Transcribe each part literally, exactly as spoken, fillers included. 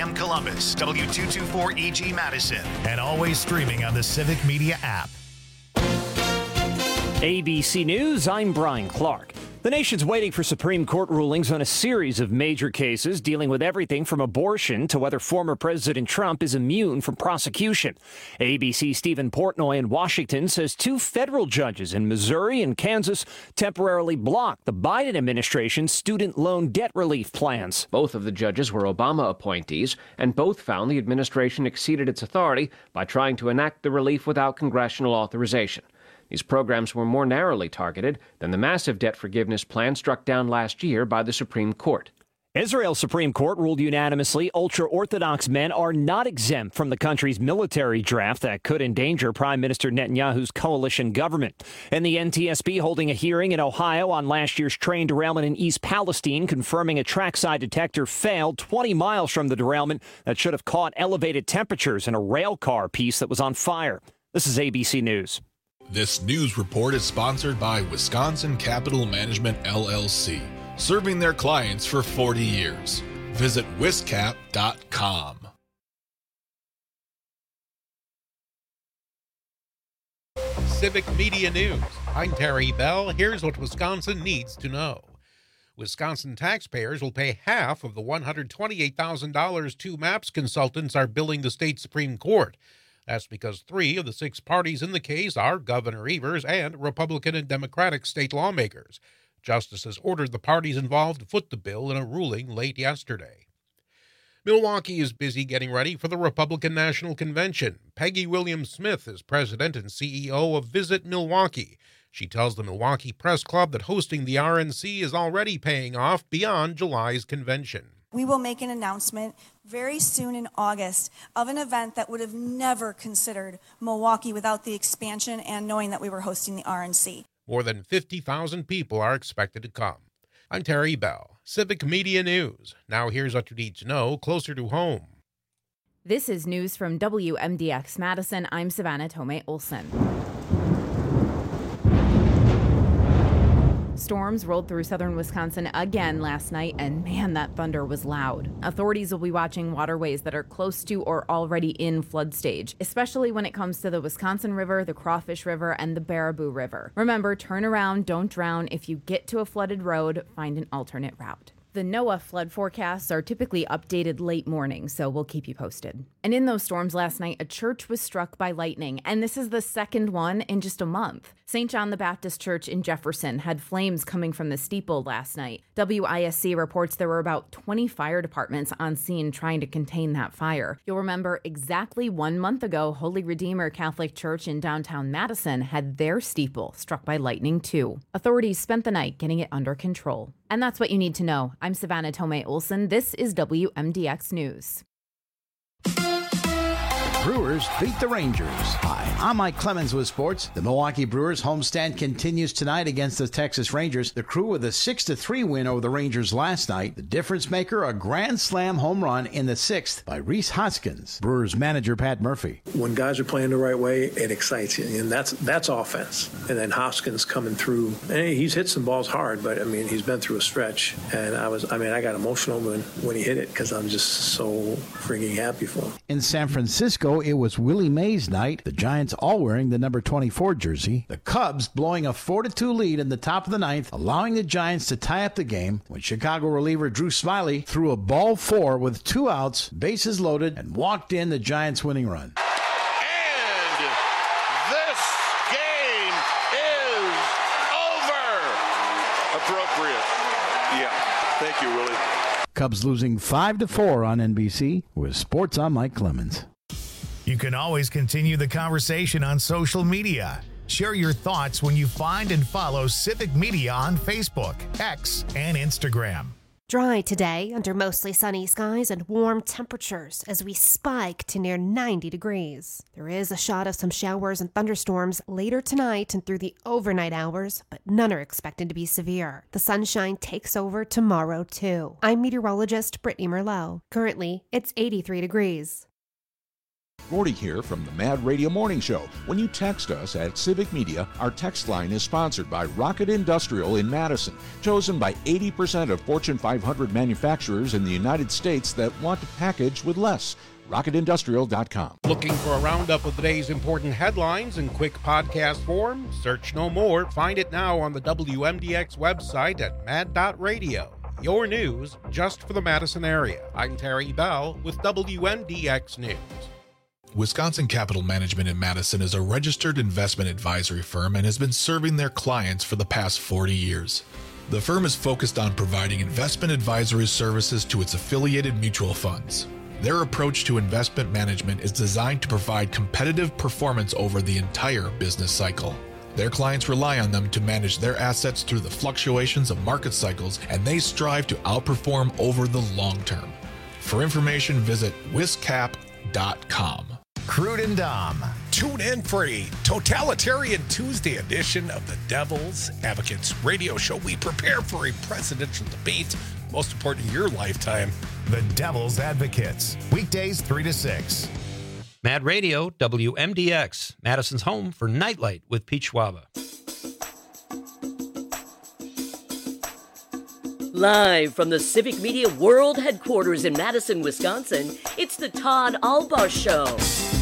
M Columbus, W two twenty-four E G Madison, and always streaming on the Civic Media app. A B C News, I'm Brian Clark. The nation's waiting for Supreme Court rulings on a series of major cases dealing with everything from abortion to whether former President Trump is immune from prosecution. A B C's Stephen Portnoy in Washington says two federal judges in Missouri and Kansas temporarily blocked the Biden administration's student loan debt relief plans. Both of the judges were Obama appointees, and both found the administration exceeded its authority by trying to enact the relief without congressional authorization. These programs were more narrowly targeted than the massive debt forgiveness plan struck down last year by the Supreme Court. Israel's Supreme Court ruled unanimously ultra-Orthodox men are not exempt from the country's military draft that could endanger Prime Minister Netanyahu's coalition government. And the N T S B holding a hearing in Ohio on last year's train derailment in East Palestine, confirming a trackside detector failed twenty miles from the derailment that should have caught elevated temperatures in a rail car piece that was on fire. This is A B C News. This news report is sponsored by Wisconsin Capital Management, L L C, serving their clients for forty years. Visit wiscap dot com. Civic Media News. I'm Terry Bell. Here's what Wisconsin needs to know. Wisconsin taxpayers will pay half of the one hundred twenty-eight thousand dollars two MAPS consultants are billing the state Supreme Court. That's because three of the six parties in the case are Governor Evers and Republican and Democratic state lawmakers. Justices ordered the parties involved to foot the bill in a ruling late yesterday. Milwaukee is busy getting ready for the Republican National Convention. Peggy Williams-Smith is president and C E O of Visit Milwaukee. She tells the Milwaukee Press Club that hosting the R N C is already paying off beyond July's convention. We will make an announcement very soon in August of an event that would have never considered Milwaukee without the expansion and knowing that we were hosting the R N C. More than fifty thousand people are expected to come. I'm Terry Bell, Civic Media News. Now here's what you need to know closer to home. This is news from W M D X Madison. I'm Savannah Tomei Olson. Storms rolled through southern Wisconsin again last night, and man, that thunder was loud. Authorities will be watching waterways that are close to or already in flood stage, especially when it comes to the Wisconsin River, the Crawfish River, and the Baraboo River. Remember, turn around, don't drown. If you get to a flooded road, find an alternate route. The NOAA flood forecasts are typically updated late morning, so we'll keep you posted. And in those storms last night, a church was struck by lightning, and this is the second one in just a month. Saint John the Baptist Church in Jefferson had flames coming from the steeple last night. W I S C reports there were about twenty fire departments on scene trying to contain that fire. You'll remember exactly one month ago, Holy Redeemer Catholic Church in downtown Madison had their steeple struck by lightning too. Authorities spent the night getting it under control. And that's what you need to know. I'm Savannah Tomei Olson. This is W M D X News. Brewers beat the Rangers. Hi, I'm Mike Clemens with sports. The Milwaukee Brewers homestand continues tonight against the Texas Rangers. The Crew with a six to three win over the Rangers last night. The difference maker, a grand slam home run in the sixth by Rhys Hoskins. Brewers manager Pat Murphy. When guys are playing the right way, it excites you, and that's that's offense. And then Hoskins coming through, and he's hit some balls hard, but I mean he's been through a stretch, and I was I mean I got emotional when when he hit it because I'm just so freaking happy for him. In San Francisco, it was Willie Mays night. The Giants all wearing the number twenty-four jersey. The Cubs blowing a four to two lead in the top of the ninth, allowing the Giants to tie up the game when Chicago reliever Drew Smyly threw a ball four with two outs, bases loaded, and walked in the Giants' winning run. And this game is over. Appropriate. Yeah. Thank you, Willie. Cubs losing five to four on N B C. With sports, I'm Mike Clemens. You can always continue the conversation on social media. Share your thoughts when you find and follow Civic Media on Facebook, X, and Instagram. Dry today under mostly sunny skies and warm temperatures as we spike to near ninety degrees. There is a shot of some showers and thunderstorms later tonight and through the overnight hours, but none are expected to be severe. The sunshine takes over tomorrow, too. I'm meteorologist Brittany Merlot. Currently, it's eighty-three degrees. Gordy here from the Mad Radio Morning Show. When you text us at Civic Media, our text line is sponsored by Rocket Industrial in Madison, chosen by eighty percent of Fortune five hundred manufacturers in the United States that want to package with less. rocket industrial dot com. Looking for a roundup of the day's important headlines in quick podcast form? Search no more. Find it now on the W M D X website at mad dot radio. Your news just for the Madison area. I'm Terry Bell with W M D X News. Wisconsin Capital Management in Madison is a registered investment advisory firm and has been serving their clients for the past forty years. The firm is focused on providing investment advisory services to its affiliated mutual funds. Their approach to investment management is designed to provide competitive performance over the entire business cycle. Their clients rely on them to manage their assets through the fluctuations of market cycles, and they strive to outperform over the long term. For information, visit wiscap dot com. Crude and Dom. Tune in for a Totalitarian Tuesday edition of the Devil's Advocates radio show. We prepare for a presidential debate, most important in your lifetime. The Devil's Advocates, weekdays three to six. Mad Radio, W M D X, Madison's home for Nightlight with Pete Schwaba. Live from the Civic Media World Headquarters in Madison, Wisconsin, it's the Todd Albaugh Show.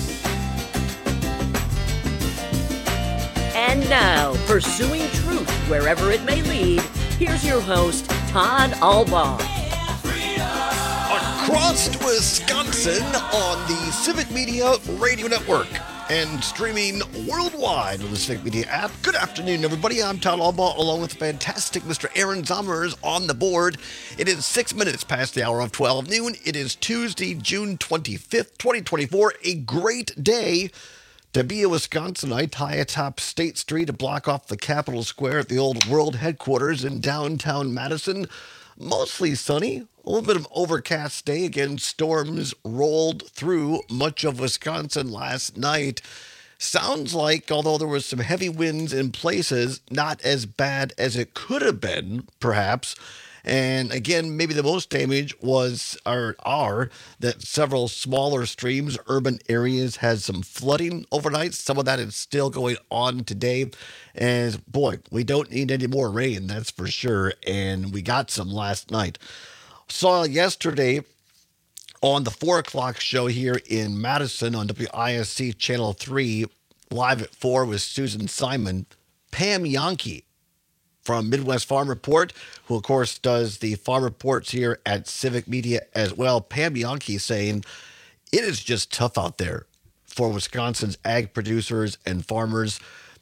And now, pursuing truth wherever it may lead, here's your host, Todd Albaugh. Across Wisconsin on the Civic Media Radio Network and streaming worldwide on the Civic Media app. Good afternoon, everybody. I'm Todd Albaugh, along with the fantastic Mister Aaron Zommers on the board. It is six minutes past the hour of twelve noon. It is Tuesday, June twenty-fifth, twenty twenty-four. A great day to be a Wisconsinite, high atop State Street, a block off the Capitol Square at the old world headquarters in downtown Madison. Mostly sunny, a little bit of overcast day. Again, storms rolled through much of Wisconsin last night. Sounds like, although there was some heavy winds in places, not as bad as it could have been, perhaps. And again, maybe the most damage was or are that several smaller streams, urban areas had some flooding overnight. Some of that is still going on today. And boy, we don't need any more rain, that's for sure. And we got some last night. Saw yesterday on the four o'clock show here in Madison on W I S C Channel three, live at four with Susan Simon, Pam Yankee from Midwest Farm Report, who, of course, does the farm reports here at Civic Media as well. Pam Yankee saying it is just tough out there for Wisconsin's ag producers and farmers,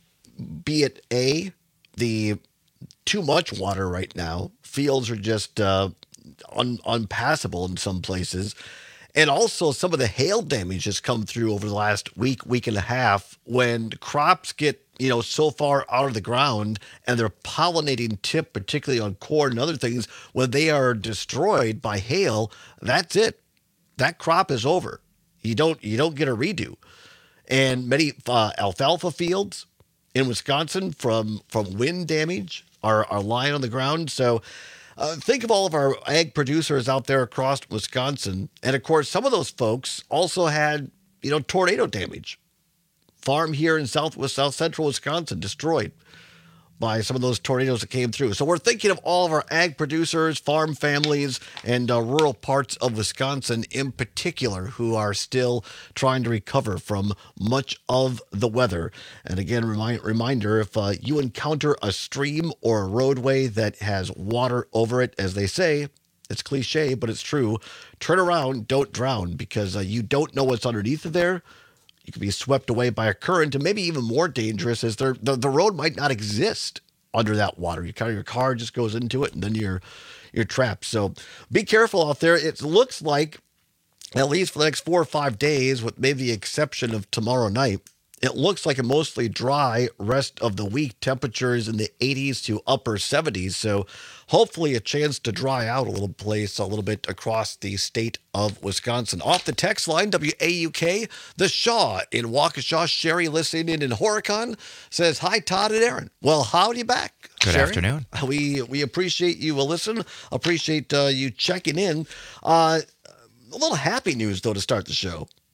be it A, the too much water right now. Fields are just uh, un- unpassable in some places. And also some of the hail damage has come through over the last week, week and a half when crops get, you know, so far out of the ground and they're pollinating tip, particularly on corn and other things, when they are destroyed by hail, that's it. That crop is over. You don't you don't get a redo. And many uh, alfalfa fields in Wisconsin from from wind damage are, are lying on the ground. So uh, think of all of our ag producers out there across Wisconsin. And of course, some of those folks also had, you know, tornado damage. Farm here in southwest, south central Wisconsin destroyed by some of those tornadoes that came through. So we're thinking of all of our ag producers, farm families, and uh, rural parts of Wisconsin in particular who are still trying to recover from much of the weather. And again, remind, reminder, if uh, you encounter a stream or a roadway that has water over it, as they say, it's cliche, but it's true, turn around, don't drown, because uh, you don't know what's underneath of there. You could be swept away by a current, and maybe even more dangerous is there, the, the road might not exist under that water. You kind of, your car just goes into it, and then you're you're trapped. So be careful out there. It looks like, at least for the next four or five days, with maybe the exception of tomorrow night, it looks like a mostly dry rest of the week. Temperatures in the eighties to upper seventies. So hopefully a chance to dry out a little place, a little bit across the state of Wisconsin. Off the text line, W A U K, the Shaw in Waukesha. Sherry listening in in Horicon says, hi, Todd and Aaron. Well, howdy back, Good Sherry. afternoon. We we appreciate you a listen. Appreciate uh, you checking in. Uh, a little happy news, though, to start the show.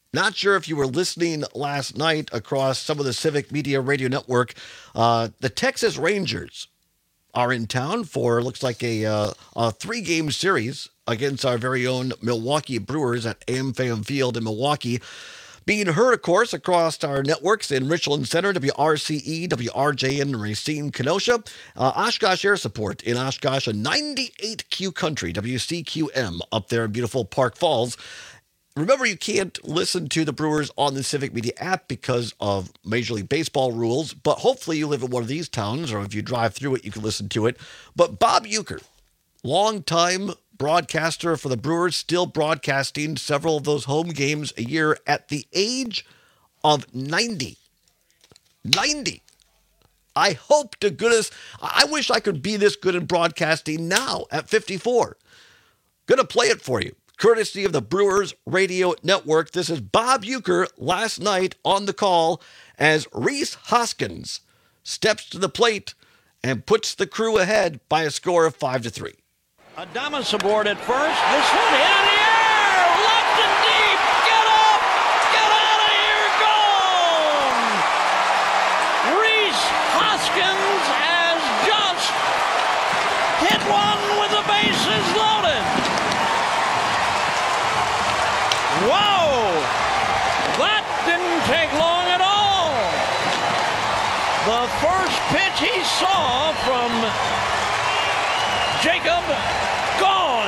Not sure if you were listening last night across some of the Civic Media Radio Network. Uh, the Texas Rangers are in town for, looks like a, uh, a three-game series against our very own Milwaukee Brewers at AmFam Field in Milwaukee. Being heard, of course, across our networks in Richland Center, W R C E, W R J N, Racine, Kenosha, uh, Oshkosh Air Support in Oshkosh, and ninety-eight Q Country, W C Q M, up there in beautiful Park Falls. Remember, you can't listen to the Brewers on the Civic Media app because of Major League Baseball rules, but hopefully you live in one of these towns, or if you drive through it, you can listen to it. But Bob Uecker, longtime broadcaster for the Brewers, still broadcasting several of those home games a year at the age of ninety. ninety. I hope to goodness, I wish I could be this good in broadcasting now at fifty-four. Gonna play it for you, courtesy of the Brewers Radio Network. This is Bob Uecker last night on the call as Rhys Hoskins steps to the plate and puts the Crew ahead by a score of five to three. Adames aboard at first. This one in the air, left and deep. Get up, get out of here, gone. Rhys Hoskins has just hit one with the bases loaded. Wow, that didn't take long at all. The first pitch he saw from Jacob, gone.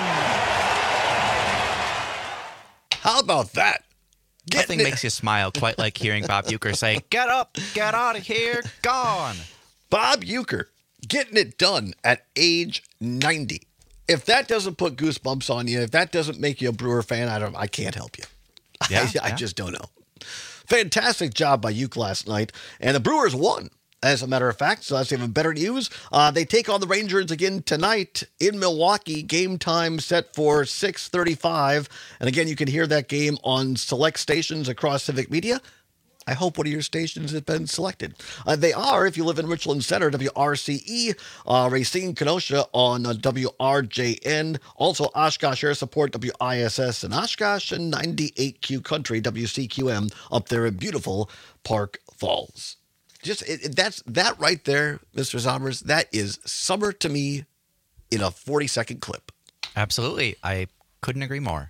How about that? Nothing makes you smile quite like hearing Bob Uecker say, "Get up, get out of here, gone." Bob Uecker getting it done at age ninety. If that doesn't put goosebumps on you, if that doesn't make you a Brewer fan, I don't. I can't help you. Yeah, I, I yeah. just don't know. Fantastic job by Uecker last night, and the Brewers won. As a matter of fact, so that's even better news. Uh, they take on the Rangers again tonight in Milwaukee. Game time set for six thirty-five. And again, you can hear that game on select stations across Civic Media. I hope one of your stations has been selected. Uh, they are, if you live in Richland Center, W R C E, uh, Racine, Kenosha on uh, W R J N, also Oshkosh Air Support, W I S S in Oshkosh, and ninety-eight Q Country, W C Q M, up there in beautiful Park Falls. Just it, it, that's that right there, Mister Zommers. That is summer to me in a forty-second clip. Absolutely. I couldn't agree more.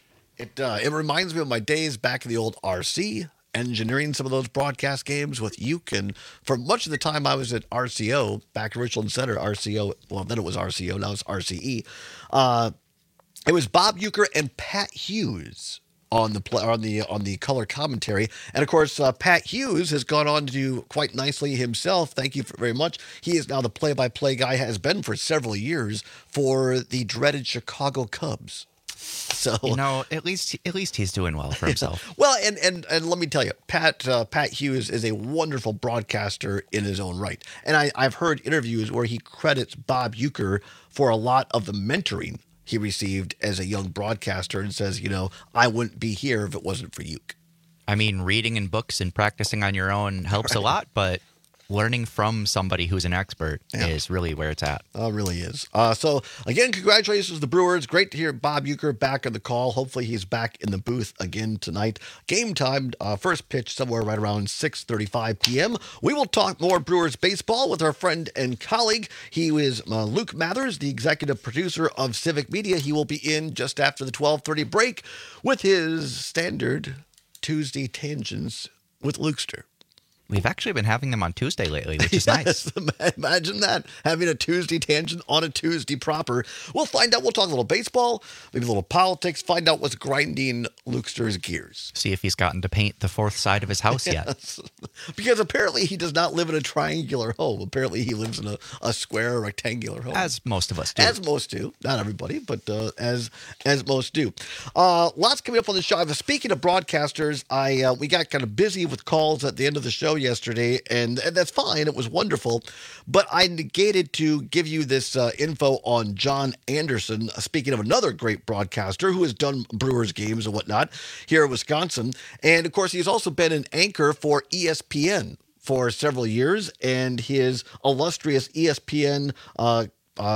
It uh, it reminds me of my days back in the old R C, engineering some of those broadcast games with Uecker. And for much of the time I was at R C O, back in Richland Center, R C O, well, then it was R C O, now it's R C E. Uh, it was Bob Uecker and Pat Hughes on the play, on the on the color commentary. And of course, uh, Pat Hughes has gone on to do quite nicely himself. Thank you for, very much. He is now the play-by-play guy, has been for several years for the dreaded Chicago Cubs. So you know, at least at least he's doing well for himself. Well, and and and let me tell you, Pat uh, Pat Hughes is a wonderful broadcaster in his own right. And I, I've heard interviews where he credits Bob Uecker for a lot of the mentoring he received as a young broadcaster, and says, you know, I wouldn't be here if it wasn't for Uecker. I mean, reading in books and practicing on your own helps right. a lot, but learning from somebody who's an expert yeah. is really where it's at. Oh, it really is. Uh, so, again, congratulations to the Brewers. Great to hear Bob Uecker back on the call. Hopefully he's back in the booth again tonight. Game time, uh, first pitch somewhere right around six thirty-five p.m. We will talk more Brewers baseball with our friend and colleague. He is uh, Luke Mathers, the executive producer of Civic Media. He will be in just after the twelve thirty break with his standard Tuesday Tangents with Lukester. We've actually been having them on Tuesday lately, which is yes, nice. Imagine that, having a Tuesday tangent on a Tuesday proper. We'll find out. We'll talk a little baseball, maybe a little politics, find out what's grinding Lukester's gears. See if he's gotten to paint the fourth side of his house yet. Yes. Because apparently he does not live in a triangular home. Apparently he lives in a, a square, rectangular home. As most of us do. As most do. Not everybody, but uh, as as most do. Uh, lots coming up on the show. Speaking of broadcasters, I uh, we got kind of busy with calls at the end of the show yesterday, and, and that's fine. It was wonderful. But I negated to give you this uh, info on John Anderson, speaking of another great broadcaster who has done Brewers games and whatnot here in Wisconsin. And, of course, he's also been an anchor for E S P N for several years, and his illustrious E S P N uh, uh,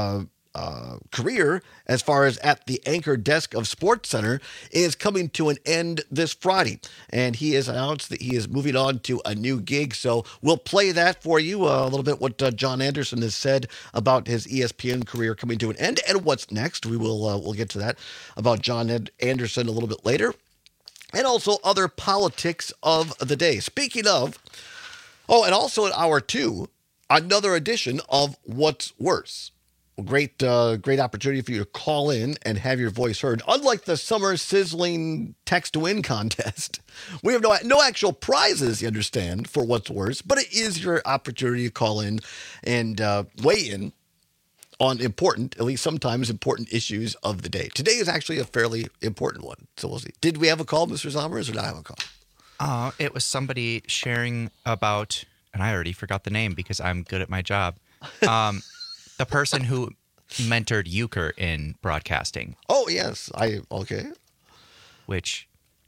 uh, career as far as at the anchor desk of SportsCenter is coming to an end this Friday. And he has announced that he is moving on to a new gig. So we'll play that for you uh, a little bit, what uh, John Anderson has said about his E S P N career coming to an end and what's next. We will uh, we'll get to that about John Ed- Anderson a little bit later. And also other politics of the day. Speaking of, oh, and also in hour two, another edition of What's Worse. Great, uh, great opportunity for you to call in and have your voice heard. Unlike the summer sizzling text to win contest, we have no no actual prizes, you understand, for What's Worse, but it is your opportunity to call in and uh, weigh in on important, at least sometimes important issues of the day. Today is actually a fairly important one, so we'll see. Did we have a call, Mister Zommers, or did I have a call? Uh, it was somebody sharing about, and I already forgot the name because I'm good at my job. Um, the person who mentored Euchre in broadcasting. Oh, yes. I okay. Which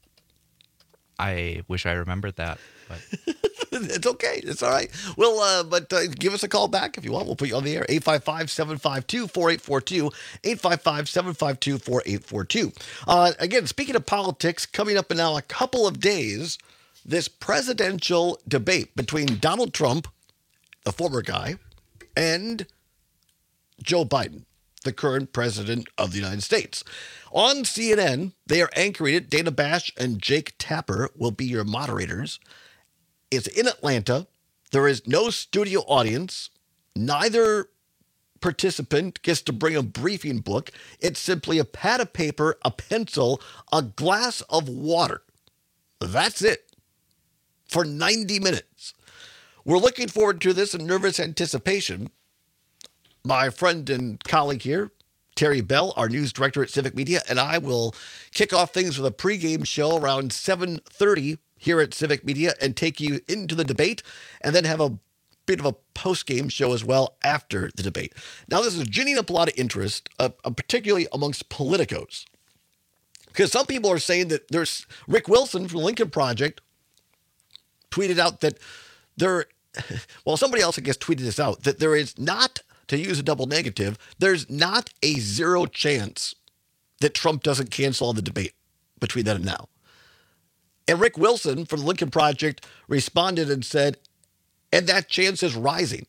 I wish I remembered that. But it's okay. It's all right. Well, uh, but uh, give us a call back if you want. We'll put you on the air. eight five five, seven five two, four eight four two. eight five five, seven five two, four eight four two. Uh, again, speaking of politics, coming up in now a couple of days, this presidential debate between Donald Trump, the former guy, and Joe Biden, the current president of the United States. On C N N, they are anchoring it. Dana Bash and Jake Tapper will be your moderators. It's in Atlanta. There is no studio audience. Neither participant gets to bring a briefing book. It's simply a pad of paper, a pencil, a glass of water. That's it for ninety minutes. We're looking forward to this in nervous anticipation. My friend and colleague here, Terry Bell, our news director at Civic Media, and I will kick off things with a pregame show around seven thirty here at Civic Media and take you into the debate and then have a bit of a post-game show as well after the debate. Now, this is ginning up a lot of interest, uh, particularly amongst politicos, because some people are saying that there's Rick Wilson from the Lincoln Project tweeted out that there, well, somebody else, I guess, tweeted this out, that there is not, to use a double negative, there's not a zero chance that Trump doesn't cancel the debate between then and now. And Rick Wilson from the Lincoln Project responded and said, and that chance is rising.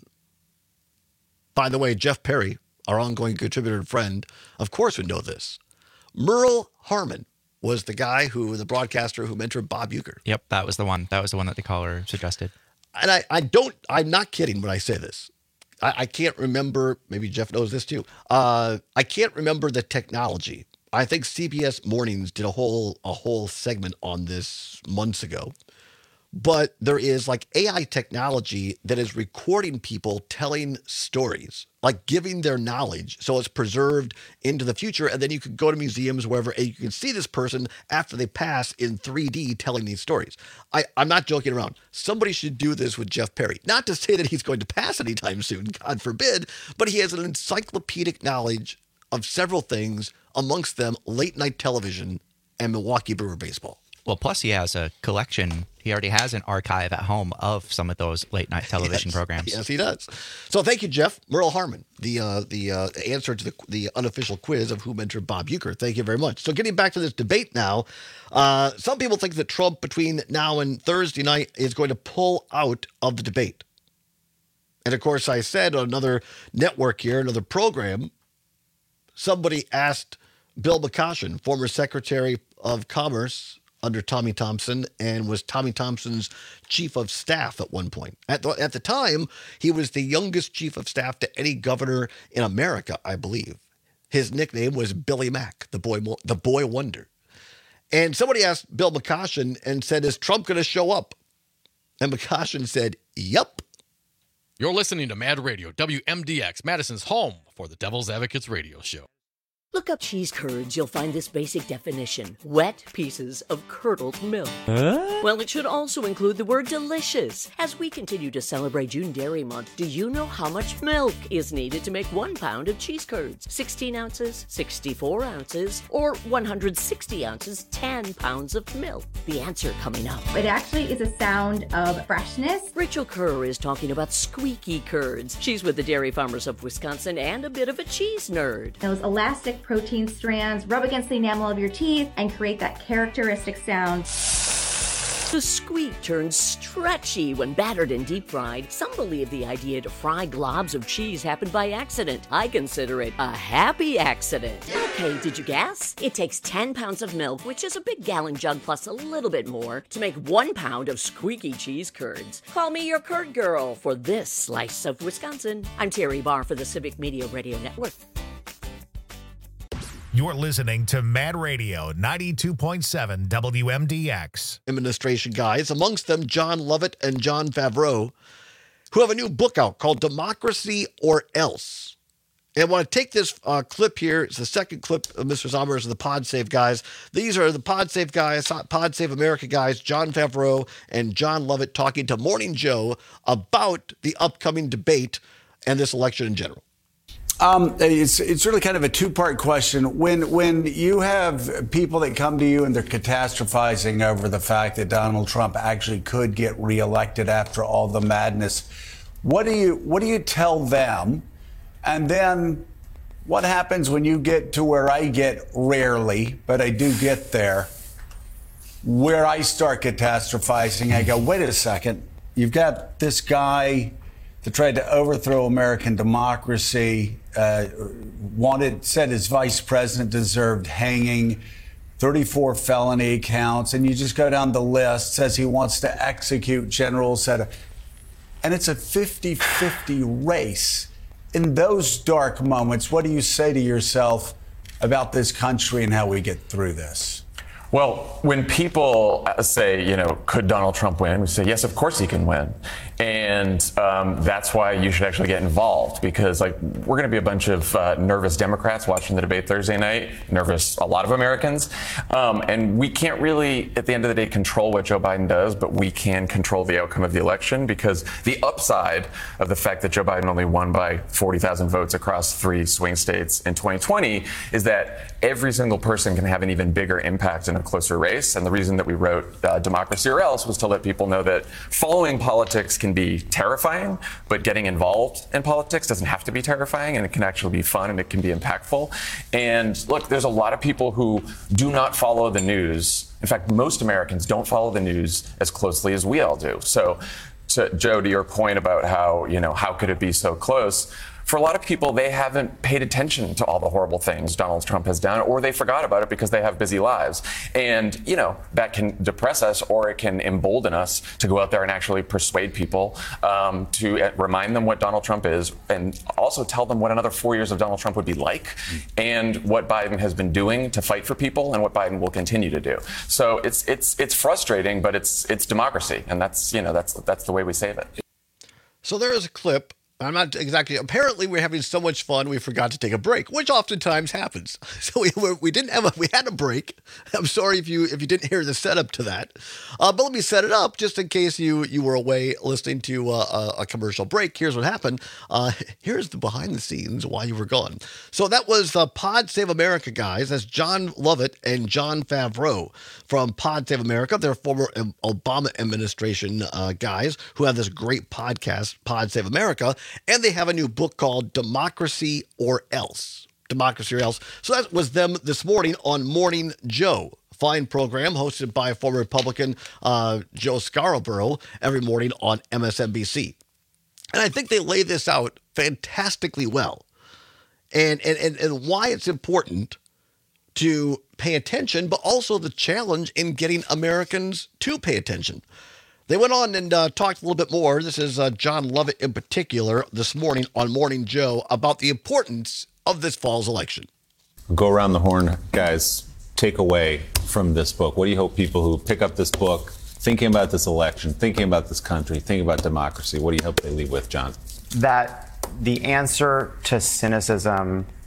By the way, Jeff Perry, our ongoing contributor and friend, of course would know this. Merle Harmon was the guy who, the broadcaster who mentored Bob Euchre. Yep, that was the one. That was the one that the caller suggested. And I, I don't, I'm not kidding when I say this. I, I can't remember, maybe Jeff knows this too. Uh, I can't remember the technology. I think C B S Mornings did a whole a whole segment on this months ago. But there is like A I technology that is recording people telling stories, like giving their knowledge. So it's preserved into the future. And then you can go to museums, wherever, and you can see this person after they pass in three D telling these stories. I, I'm not joking around. Somebody should do this with Jeff Perry. Not to say that he's going to pass anytime soon, God forbid, but he has an encyclopedic knowledge of several things, amongst them late night television and Milwaukee Brewer baseball. Well, plus he has a collection. He already has an archive at home of some of those late night television yes, programs. Yes, he does. So thank you, Jeff. Merle Harmon, the uh, the uh, answer to the, the unofficial quiz of who mentored Bob Euchre. Thank you very much. So getting back to this debate now, uh, some people think that Trump between now and Thursday night is going to pull out of the debate. And of course, I said on another network here, another program, somebody asked Bill McCoshen, former Secretary of Commerce under Tommy Thompson, and was Tommy Thompson's chief of staff at one point. At the, at the time, he was the youngest chief of staff to any governor in America, I believe. His nickname was Billy Mack, the boy, the boy wonder. And somebody asked Bill McCoshen and said, is Trump going to show up? And McCoshen said, yep. You're listening to Mad Radio, W M D X, Madison's home for the Devil's Advocates radio show. Look up cheese curds, you'll find this basic definition. Wet pieces of curdled milk. Huh? Well, it should also include the word delicious. As we continue to celebrate June Dairy Month, do you know how much milk is needed to make one pound of cheese curds? sixteen ounces, sixty-four ounces, or one hundred sixty ounces, ten pounds of milk? The answer coming up. It actually is a sound of freshness. Rachel Kerr is talking about squeaky curds. She's with the Dairy Farmers of Wisconsin and a bit of a cheese nerd. Those elastic protein strands rub against the enamel of your teeth and create that characteristic sound. The squeak turns stretchy when battered and deep fried. Some believe the idea to fry globs of cheese happened by accident. I consider it a happy accident. Okay, did you guess? It takes ten pounds of milk, which is a big gallon jug plus a little bit more, to make one pound of squeaky cheese curds. Call me your curd girl for this slice of Wisconsin. I'm Terry Barr for the Civic Media Radio Network. You're listening to Mad Radio ninety-two point seven W M D X. Administration guys, amongst them Jon Lovett and Jon Favreau, who have a new book out called Democracy or Else. And I want to take this uh, clip here. It's the second clip of Mister Sommers of the Pod Save guys. These are the Pod Save guys, Pod Save America guys, Jon Favreau and Jon Lovett talking to Morning Joe about the upcoming debate and this election in general. Um, it's it's really kind of a two-part question. When when you have people that come to you and they're catastrophizing over the fact that Donald Trump actually could get reelected after all the madness, what do you what do you tell them? And then what happens when you get to where I get rarely, but I do get there, where I start catastrophizing? I go, wait a second, you've got this guy that tried to overthrow American democracy, uh, wanted, said his vice president deserved hanging, thirty-four felony counts, and you just go down the list, says he wants to execute generals, et cetera. And it's a fifty-fifty race. In those dark moments, what do you say to yourself about this country and how we get through this? Well, when people say, you know, could Donald Trump win? We say, yes, of course he can win. And um, that's why you should actually get involved, because, like, we're going to be a bunch of uh, nervous Democrats watching the debate Thursday night, nervous, a lot of Americans. Um, and we can't really, at the end of the day, control what Joe Biden does, but we can control the outcome of the election, because the upside of the fact that Joe Biden only won by forty thousand votes across three swing states in twenty twenty is that every single person can have an even bigger impact in a closer race. And the reason that we wrote uh, Democracy or Else was to let people know that following politics can be terrifying, but getting involved in politics doesn't have to be terrifying, and it can actually be fun and it can be impactful. And look, there's a lot of people who do not follow the news. In fact, most Americans don't follow the news as closely as we all do. So, to, Joe, to your point about how, you know, how could it be so close? For a lot of people, they haven't paid attention to all the horrible things Donald Trump has done, or they forgot about it because they have busy lives. And, you know, that can depress us, or it can embolden us to go out there and actually persuade people um, to remind them what Donald Trump is, and also tell them what another four years of Donald Trump would be like, mm. and what Biden has been doing to fight for people, and what Biden will continue to do. So it's it's it's frustrating, but it's it's democracy, and that's, you know, that's that's the way we save it. So there is a clip. I'm not exactly, apparently we're having so much fun we forgot to take a break, which oftentimes happens. So we we didn't have a, we had a break. I'm sorry if you if you didn't hear the setup to that. Uh, but let me set it up just in case you, you were away listening to uh, a, a commercial break. Here's what happened. Uh, here's the behind the scenes while you were gone. So that was the Pod Save America guys. That's Jon Lovett and Jon Favreau from Pod Save America. They're former Obama administration uh, guys who have this great podcast, Pod Save America. And they have a new book called Democracy or Else. Democracy or Else. So that was them this morning on Morning Joe. Fine program hosted by former Republican uh, Joe Scarborough every morning on M S N B C. And I think they lay this out fantastically well. And, and, and, and why it's important to pay attention, but also the challenge in getting Americans to pay attention. They went on and uh, talked a little bit more. This is uh, Jon Lovett in particular this morning on Morning Joe about the importance of this fall's election. Go around the horn, guys. Take away from this book. What do you hope people who pick up this book, thinking about this election, thinking about this country, thinking about democracy, what do you hope they leave with, John? That the answer to cynicism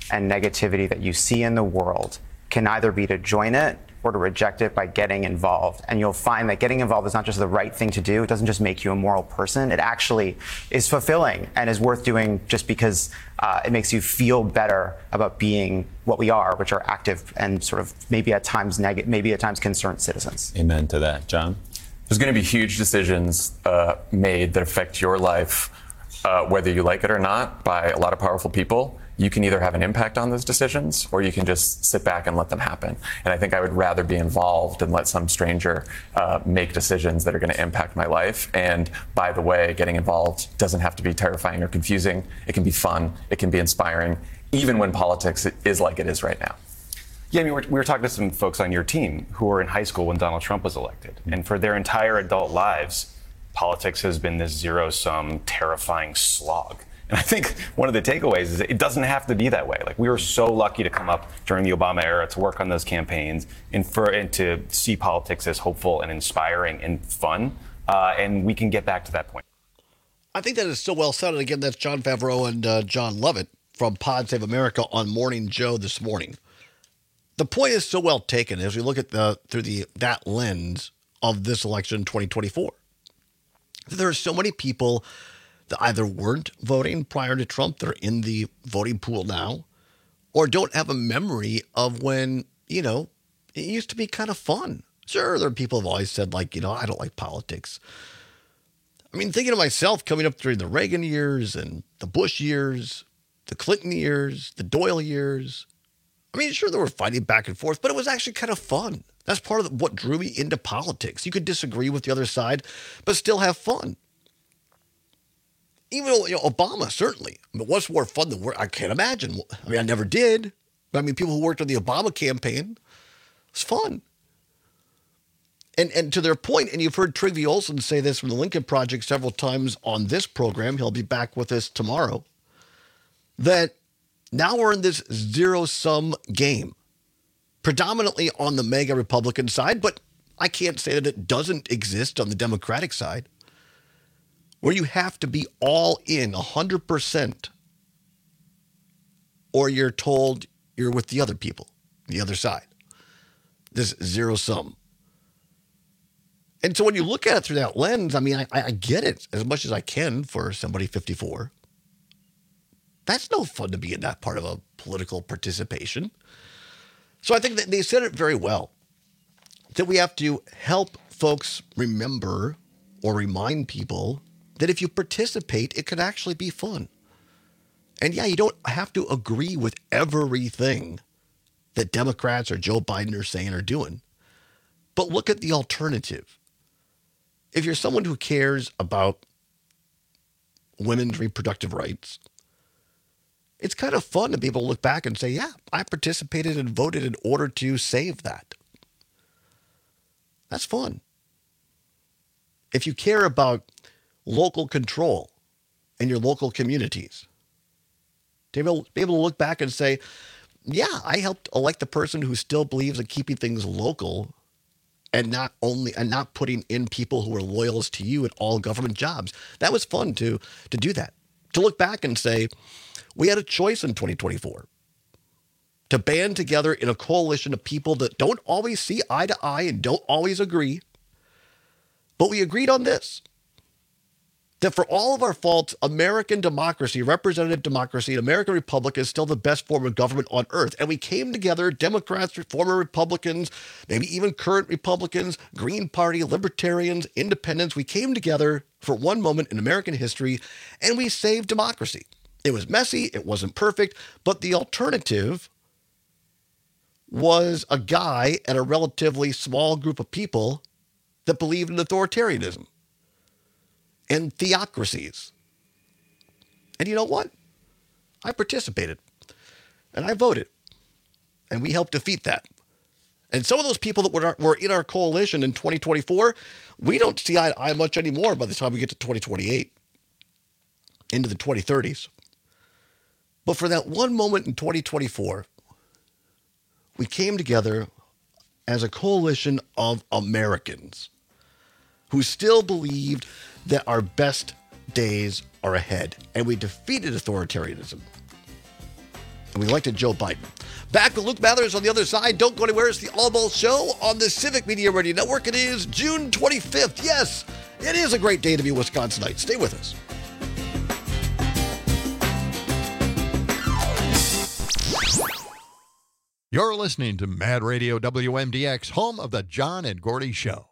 and negativity that you see in the world can either be to join it or to reject it by getting involved. And you'll find that getting involved is not just the right thing to do. It doesn't just make you a moral person. It actually is fulfilling and is worth doing just because uh, it makes you feel better about being what we are, which are active and sort of maybe at times negative, maybe at times concerned citizens. Amen to that. John? There's going to be huge decisions uh, made that affect your life, uh, whether you like it or not, by a lot of powerful people. You can either have an impact on those decisions or you can just sit back and let them happen. And I think I would rather be involved and let some stranger uh, make decisions that are going to impact my life. And by the way, getting involved doesn't have to be terrifying or confusing. It can be fun. It can be inspiring, even when politics is like it is right now. Yeah, I mean, we're, we were talking to some folks on your team who were in high school when Donald Trump was elected. Mm-hmm. And for their entire adult lives, politics has been this zero-sum, terrifying slog. And I think one of the takeaways is it doesn't have to be that way. Like, we were so lucky to come up during the Obama era to work on those campaigns and for and to see politics as hopeful and inspiring and fun. Uh, and we can get back to that point. I think that is so well said. And again, that's John Favreau and uh, John Lovett from Pod Save America on Morning Joe this morning. The point is so well taken as we look at the through the that lens of this election in twenty twenty-four. There are so many people that either weren't voting prior to Trump, that are in the voting pool now, or don't have a memory of when, you know, it used to be kind of fun. Sure, there are people who have always said, like, you know, I don't like politics. I mean, thinking of myself coming up during the Reagan years and the Bush years, the Clinton years, the Doyle years. I mean, sure, they were fighting back and forth, but it was actually kind of fun. That's part of what drew me into politics. You could disagree with the other side, but still have fun. Even you know, Obama, certainly. I mean, what's more fun than work? I can't imagine. I mean, I never did. But I mean, people who worked on the Obama campaign, it's fun. And and to their point, and you've heard Trygve Olsen say this from the Lincoln Project several times on this program, he'll be back with us tomorrow, that now we're in this zero-sum game, predominantly on the MAGA Republican side, but I can't say that it doesn't exist on the Democratic side, where you have to be all in one hundred percent or you're told you're with the other people, the other side. This zero sum. And so when you look at it through that lens, I mean, I, I get it as much as I can for somebody fifty-four. That's no fun to be in that part of a political participation. So I think that they said it very well, that we have to help folks remember or remind people that if you participate, it can actually be fun. And yeah, you don't have to agree with everything that Democrats or Joe Biden are saying or doing. But look at the alternative. If you're someone who cares about women's reproductive rights, it's kind of fun to be able to look back and say, yeah, I participated and voted in order to save that. That's fun. If you care about local control in your local communities, to be able, be able to look back and say, yeah, I helped elect the person who still believes in keeping things local and not only and not putting in people who are loyalists to you at all government jobs. That was fun to to do that. To look back and say, we had a choice in twenty twenty-four to band together in a coalition of people that don't always see eye to eye and don't always agree. But we agreed on this, that for all of our faults, American democracy, representative democracy, an American republic is still the best form of government on earth. And we came together, Democrats, former Republicans, maybe even current Republicans, Green Party, Libertarians, Independents. We came together for one moment in American history, and we saved democracy. It was messy, it wasn't perfect, but the alternative was a guy and a relatively small group of people that believed in authoritarianism and theocracies. And you know what? I participated and I voted and we helped defeat that. And some of those people that were, were in our coalition in twenty twenty-four, we don't see eye to eye much anymore by the time we get to twenty twenty-eight, into the twenty thirties. But for that one moment in twenty twenty-four, we came together as a coalition of Americans who still believed that our best days are ahead, and we defeated authoritarianism. and we elected Joe Biden. Back with Luke Mathers on the other side. Don't go anywhere. It's the All Ball Show on the Civic Media Radio Network. It is June twenty-fifth. Yes, it is a great day to be a Wisconsinite. Stay with us. You're listening to Mad Radio W M D X, home of the John and Gordy Show.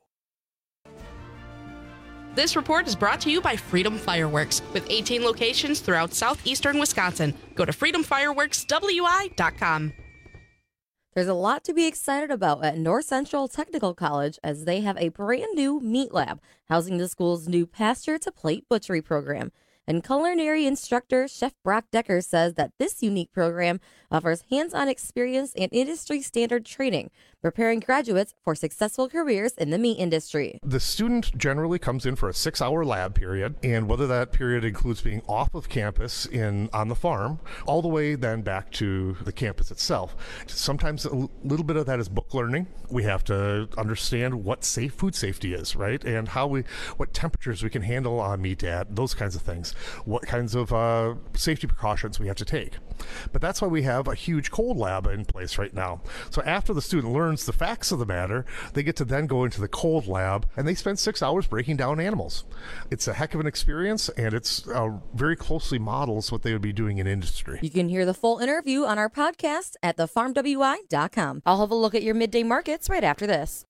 This report is brought to you by Freedom Fireworks, with eighteen locations throughout southeastern Wisconsin. Go to freedom fireworks w i dot com. There's a lot to be excited about at North Central Technical College, as they have a brand new meat lab housing the school's new pasture to plate butchery program. And culinary instructor Chef Brock Decker says that this unique program offers hands-on experience and industry-standard training, preparing graduates for successful careers in the meat industry. The student generally comes in for a six-hour lab period, and whether that period includes being off of campus in on the farm, all the way then back to the campus itself. Sometimes a little bit of that is book learning. We have to understand what safe food safety is, right, and how we, what temperatures we can handle on meat at, those kinds of things. What kinds of uh, safety precautions we have to take. But that's why we have a huge cold lab in place right now. So after the student learns the facts of the matter, they get to then go into the cold lab, and they spend six hours breaking down animals. It's a heck of an experience, and it's uh, very closely models what they would be doing in industry. You can hear the full interview on our podcast at the farm w i dot com. I'll have a look at your midday markets right after this.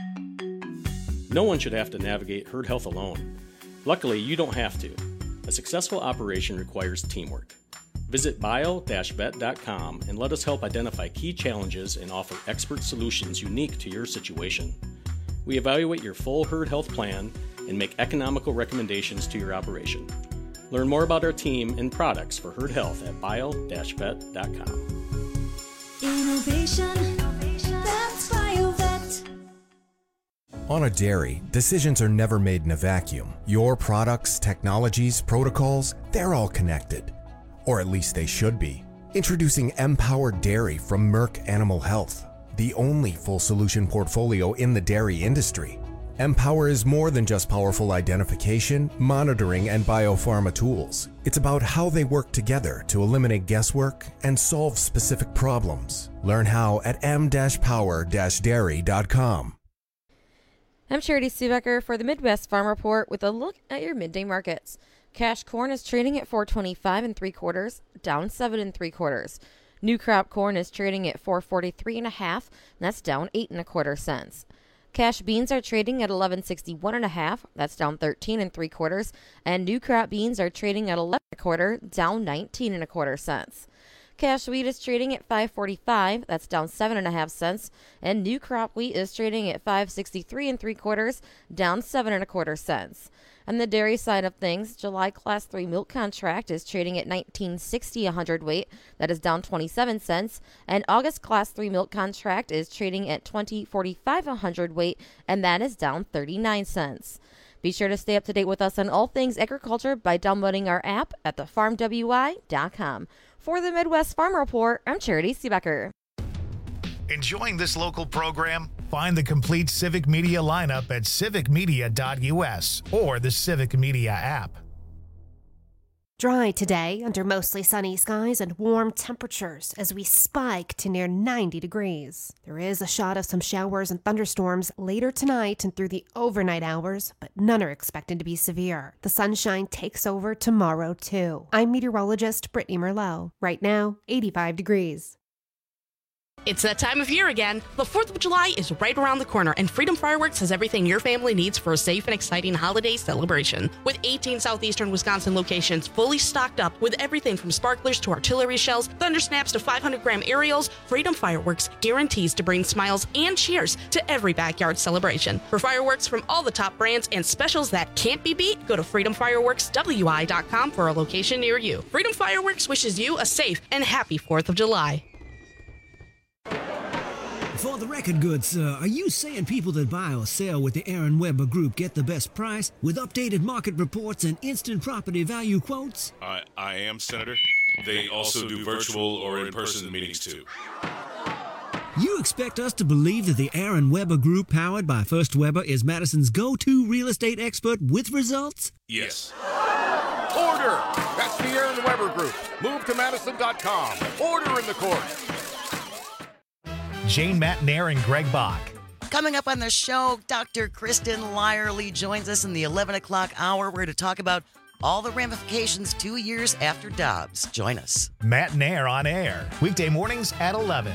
No one should have to navigate herd health alone. Luckily, you don't have to. A successful operation requires teamwork. Visit bio dash vet dot com and let us help identify key challenges and offer expert solutions unique to your situation. We evaluate your full herd health plan and make economical recommendations to your operation. Learn more about our team and products for herd health at bio dash vet dot com. Innovation, that's BioVet. On a dairy, decisions are never made in a vacuum. Your products, technologies, protocols, they're all connected. Or at least they should be. Introducing Empower Dairy from Merck Animal Health, the only full solution portfolio in the dairy industry. Empower is more than just powerful identification, monitoring, and biopharma tools. It's about how they work together to eliminate guesswork and solve specific problems. Learn how at m power dairy dot com. I'm Charity Seebecker for the Midwest Farm Report with a look at your midday markets. Cash corn is trading at four twenty-five and three quarters, down seven and three quarters. New crop corn is trading at four forty-three and a half, and that's down eight and a quarter cents. Cash beans are trading at eleven sixty-one and a half, that's down thirteen and three quarters, and new crop beans are trading at eleven and a quarter, down nineteen and a quarter cents. Cash wheat is trading at five forty-five, that's down seven and a half cents, and new crop wheat is trading at five sixty-three and three quarters, down seven and a quarter cents. On the dairy side of things, July Class three milk contract is trading at nineteen sixty a hundredweight, that is down twenty-seven cents, and August Class three milk contract is trading at twenty forty-five a hundredweight, and that is down thirty-nine cents. Be sure to stay up to date with us on all things agriculture by downloading our app at the farm w i dot com. For the Midwest Farm Report, I'm Charity Seebecker. Enjoying this local program? Find the complete Civic Media lineup at civic media dot u s or the Civic Media app. Dry today under mostly sunny skies and warm temperatures as we spike to near ninety degrees. There is a shot of some showers and thunderstorms later tonight and through the overnight hours, but none are expected to be severe. The sunshine takes over tomorrow, too. I'm meteorologist Brittany Merlot. Right now, eighty-five degrees. It's that time of year again. The fourth of July is right around the corner, and Freedom Fireworks has everything your family needs for a safe and exciting holiday celebration. With eighteen southeastern Wisconsin locations fully stocked up with everything from sparklers to artillery shells, thunder snaps to five hundred gram aerials, Freedom Fireworks guarantees to bring smiles and cheers to every backyard celebration. For fireworks from all the top brands and specials that can't be beat, go to freedom fireworks w i dot com for a location near you. Freedom Fireworks wishes you a safe and happy fourth of July. For the record goods, uh, are you saying people that buy or sell with the Aaron Weber Group get the best price with updated market reports and instant property value quotes? I, I am, Senator. They also do virtual or in-person meetings, too. You expect us to believe that the Aaron Weber Group, powered by First Weber, is Madison's go-to real estate expert with results? Yes. Order. That's the Aaron Weber Group. Move to Madison dot com. Order in the court. Jane Matnair and Greg Bach. Coming up on the show, Doctor Kristen Lyerly joins us in the eleven o'clock hour. We're going to talk about all the ramifications two years after Dobbs. Join us. Matnair on air. Weekday mornings at eleven.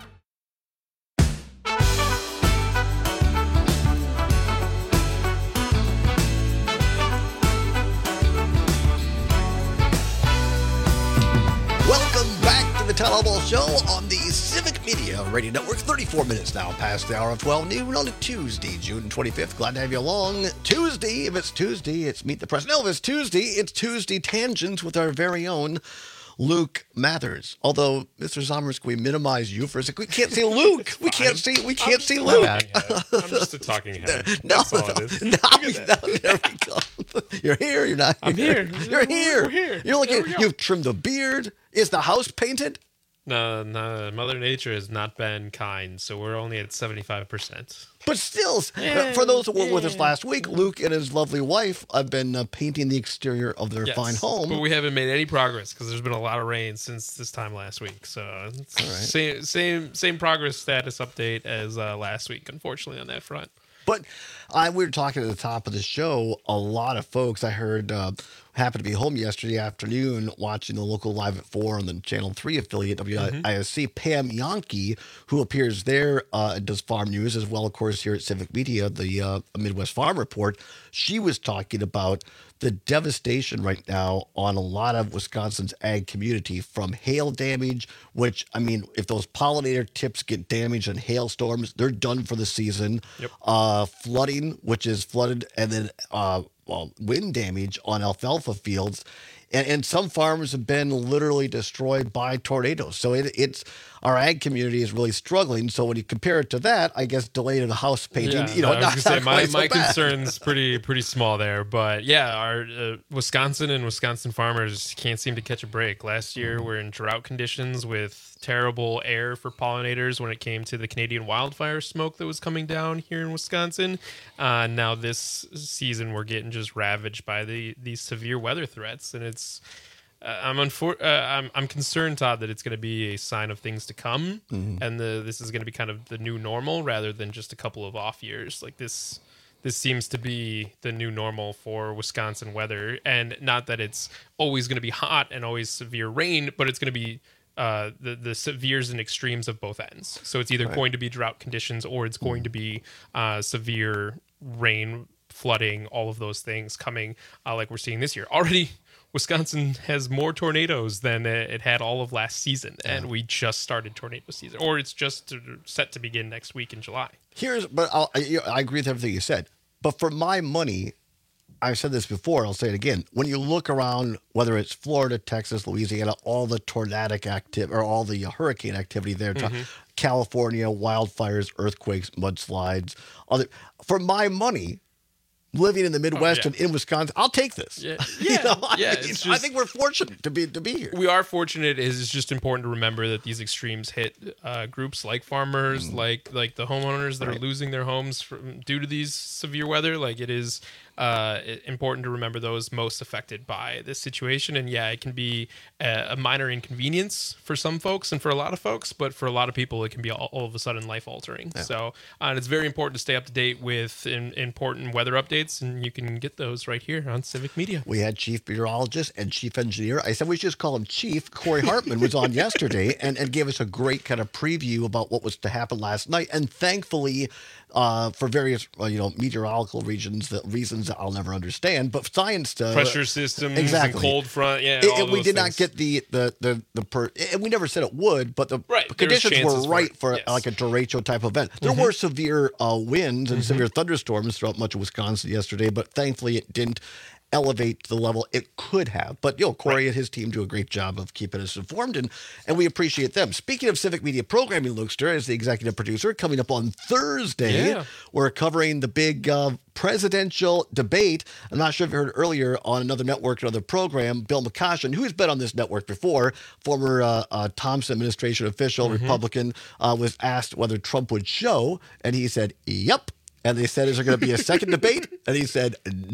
Welcome back to the Town Hall Ball Show on the Civic Media Radio Network. thirty-four minutes now past the hour of twelve noon on a Tuesday, June twenty-fifth. Glad to have you along. Tuesday, if it's Tuesday, it's Meet the Press. No, if it's Tuesday, it's Tuesday Tangents with our very own Luke Mathers. Although, Mister Zommers, can we minimize you for a second? We can't see Luke. We can't see. We can't I'm see Luke. I'm just a talking head. No, That's all no, it is. no, no, there we go. You're here. You're not. I'm here. You're here. We're here. You're looking. There we go. You've trimmed the beard. Is the house painted? No, no, Mother Nature has not been kind, so we're only at seventy-five percent. But still, Yeah, for those who were with us yeah. last week, Luke and his lovely wife have been uh, painting the exterior of their Yes, fine home. but we haven't made any progress because there's been a lot of rain since this time last week. So it's All right. same, same, same progress status update as uh, last week, unfortunately, on that front. But I, we were talking at the top of the show, a lot of folks I heard uh, happened to be home yesterday afternoon watching the local Live at four on the Channel three affiliate, W I S C. Pam Yankee, who appears there uh, and does farm news as well, of course, here at Civic Media, the uh, Midwest Farm Report. She was talking about the devastation right now on a lot of Wisconsin's ag community from hail damage, which, I mean, if those pollinator tips get damaged in hailstorms, they're done for the season. Yep. Uh, flooding, which is flooded, and then uh, well, wind damage on alfalfa fields. And, and some farms have been literally destroyed by tornadoes. So it, it's our ag community is really struggling. So when you compare it to that, I guess delaying the house painting, Yeah, you know, no, I was not, gonna say not my, quite so my bad. concern's pretty pretty small there, but yeah, our uh, Wisconsin and Wisconsin farmers can't seem to catch a break. Last year, we're in drought conditions with terrible air for pollinators when it came to the Canadian wildfire smoke that was coming down here in Wisconsin. Uh, now this season, we're getting just ravaged by the these severe weather threats, and it's. Uh, I'm, unfor- uh, I'm I'm concerned, Todd, that it's going to be a sign of things to come, Mhm. and the this is going to be kind of the new normal rather than just a couple of off years. Like this, this seems to be the new normal for Wisconsin weather, and not that it's always going to be hot and always severe rain, but it's going to be uh, the the severes and extremes of both ends. So it's either Right. going to be drought conditions or it's going to be uh, severe rain, flooding, all of those things coming uh, like we're seeing this year already. Wisconsin has more tornadoes than it had all of last season, and we just started tornado season, or it's just set to begin next week in July. Here's, but I'll, I, I agree with everything you said. But for my money, I've said this before, I'll say it again. When you look around, whether it's Florida, Texas, Louisiana, all the tornadic activity or all the hurricane activity there, Mhm. California, wildfires, earthquakes, mudslides, other, for my money, living in the Midwest yeah. and in Wisconsin, I'll take this. Yeah, You yeah, know, I yeah, mean, it's I just- think we're fortunate to be to be here. We are fortunate. It's just important to remember that these extremes hit uh, groups like farmers, like like the homeowners that Right. are losing their homes from, due to these severe weather. Like it is uh, i- important to remember those most affected by this situation. And yeah, it can be a, a minor inconvenience for some folks and for a lot of folks, but for a lot of people, it can be all, all of a sudden life altering. Yeah. So uh, and it's very important to stay up to date with in, important weather updates, and you can get those right here on Civic Media. We had chief meteorologist and chief engineer. I said we should just call him Chief. Corey Hartman was on yesterday and, and gave us a great kind of preview about what was to happen last night. And thankfully, uh, for various uh, you know meteorological regions, that reasons that I'll never understand, but science uh, Pressure systems exactly. and cold front, yeah. It- all and we those did things. not get the the the the per, and we never said it would, but the Right, there was conditions chances were for right it, for, yes. like a derecho type event. There Mhm. were severe uh, winds and Mhm. severe thunderstorms throughout much of Wisconsin yesterday, but thankfully it didn't elevate to the level it could have. But you know, Corey and his team do a great job of keeping us informed, and and we appreciate them. Speaking of Civic Media Programming, Lukester, as the executive producer, coming up on Thursday, Yeah. we're covering the big uh, presidential debate. I'm not sure if you heard earlier on another network, another program, Bill McCoshen, who's been on this network before, former uh, uh, Thompson administration official, Mhm. Republican, uh, was asked whether Trump would show, and he said, yep. And they said, is there going to be a second debate? And he said, nope.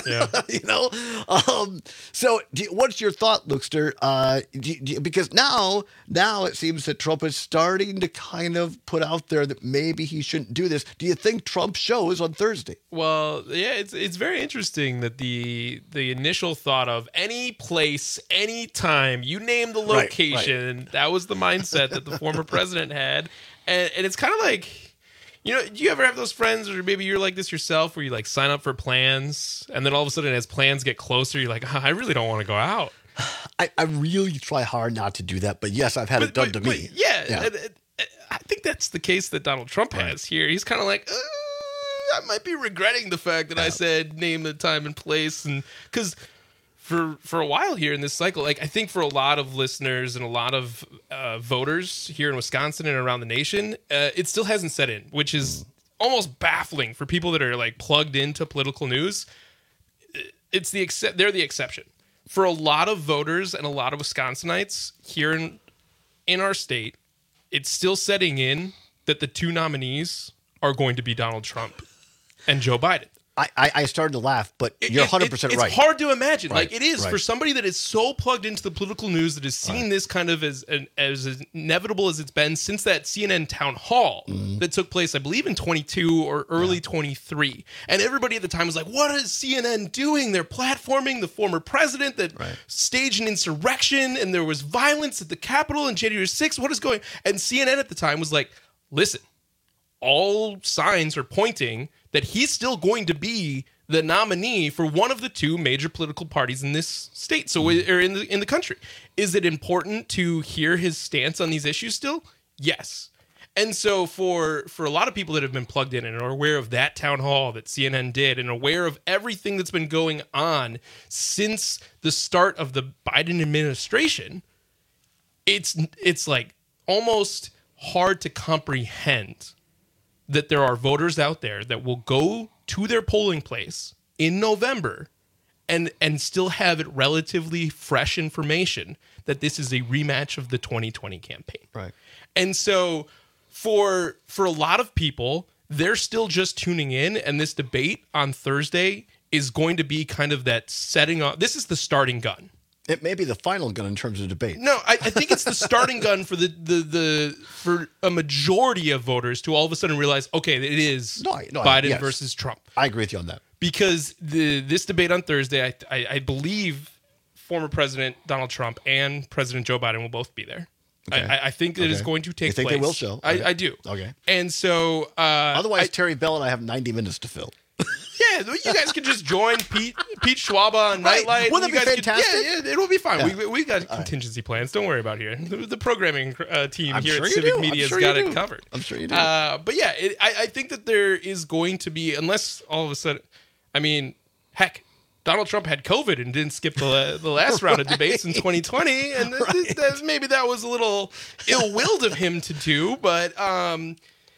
Yeah. you know? Um, so do you, what's your thought, Luxter? Uh, do you, do you, because now, now it seems that Trump is starting to kind of put out there that maybe he shouldn't do this. Do you think Trump shows on Thursday? Well, yeah, it's it's very interesting that the the initial thought of any place, any time, you name the location, right, right. that was the mindset that the former president had. And, and it's kind of like, you know, do you ever have those friends, or maybe you're like this yourself, where you like sign up for plans, and then all of a sudden as plans get closer, you're like, oh, I really don't want to go out. I, I really try hard not to do that, but yes, I've had But- it done but- to but me. Yeah, Yeah. and- and- I think that's the case that Donald Trump has here. He's kind of like, uh, I might be regretting the fact that I said name the time and place, and because for for a while here in this cycle, like I think for a lot of listeners and a lot of uh, voters here in Wisconsin and around the nation, uh, it still hasn't set in, which is almost baffling for people that are like plugged into political news. It's the except they're the exception for a lot of voters and a lot of Wisconsinites here in in our state. It's still setting in that the two nominees are going to be Donald Trump and Joe Biden. I, I, I started to laugh, but you're one hundred percent it, right. It's hard to imagine. Right, Like it is right. for somebody that is so plugged into the political news, that has seen this kind of as an, as inevitable as it's been since that C N N town hall Mm-hmm. that took place, I believe, in twenty-two or early twenty-three. And everybody at the time was like, what is C N N doing? They're platforming the former president that staged an insurrection, and there was violence at the Capitol on January sixth. What is going? And C N N at the time was like, listen, all signs are pointing that he's still going to be the nominee for one of the two major political parties in this state, so or in the in the country. Is it important to hear his stance on these issues still? Yes. And so for for a lot of people that have been plugged in and are aware of that town hall that C N N did, and aware of everything that's been going on since the start of the Biden administration, it's it's like almost hard to comprehend that there are voters out there that will go to their polling place in November and and still have it relatively fresh information that this is a rematch of the twenty twenty campaign. Right. And so for for a lot of people, they're still just tuning in, and this debate on Thursday is going to be kind of that setting up. This is the starting gun. It may be the final gun in terms of debate. No, I, I think it's the starting gun for the, the the for a majority of voters to all of a sudden realize, okay, it is No, I- no, I- Biden yes. versus Trump. I agree with you on that. Because the this debate on Thursday, I, I I believe former President Donald Trump and President Joe Biden will both be there. Okay. I, I think it is Okay. going to take You think place. they will show? I, Okay. I do. Okay. And so, uh, Otherwise, I- Terry Bell and I have ninety minutes to fill. yeah, you guys could just join Pete Pete Schwab on Right. Nightlight. Wouldn't You that be guys could- fantastic? yeah, yeah, it will be fine. Yeah. We we got contingency plans. Don't worry about here. The, the programming uh, team I'm here sure at you Civic do. I'm Media's sure got you it do. covered. I'm sure you do. Uh, but yeah, it, I, I think that there is going to be, unless all of a sudden, I mean, heck, Donald Trump had COVID and didn't skip the the last round of debates in twenty twenty, and th- th- that- maybe that was a little ill-willed of him to do. But um,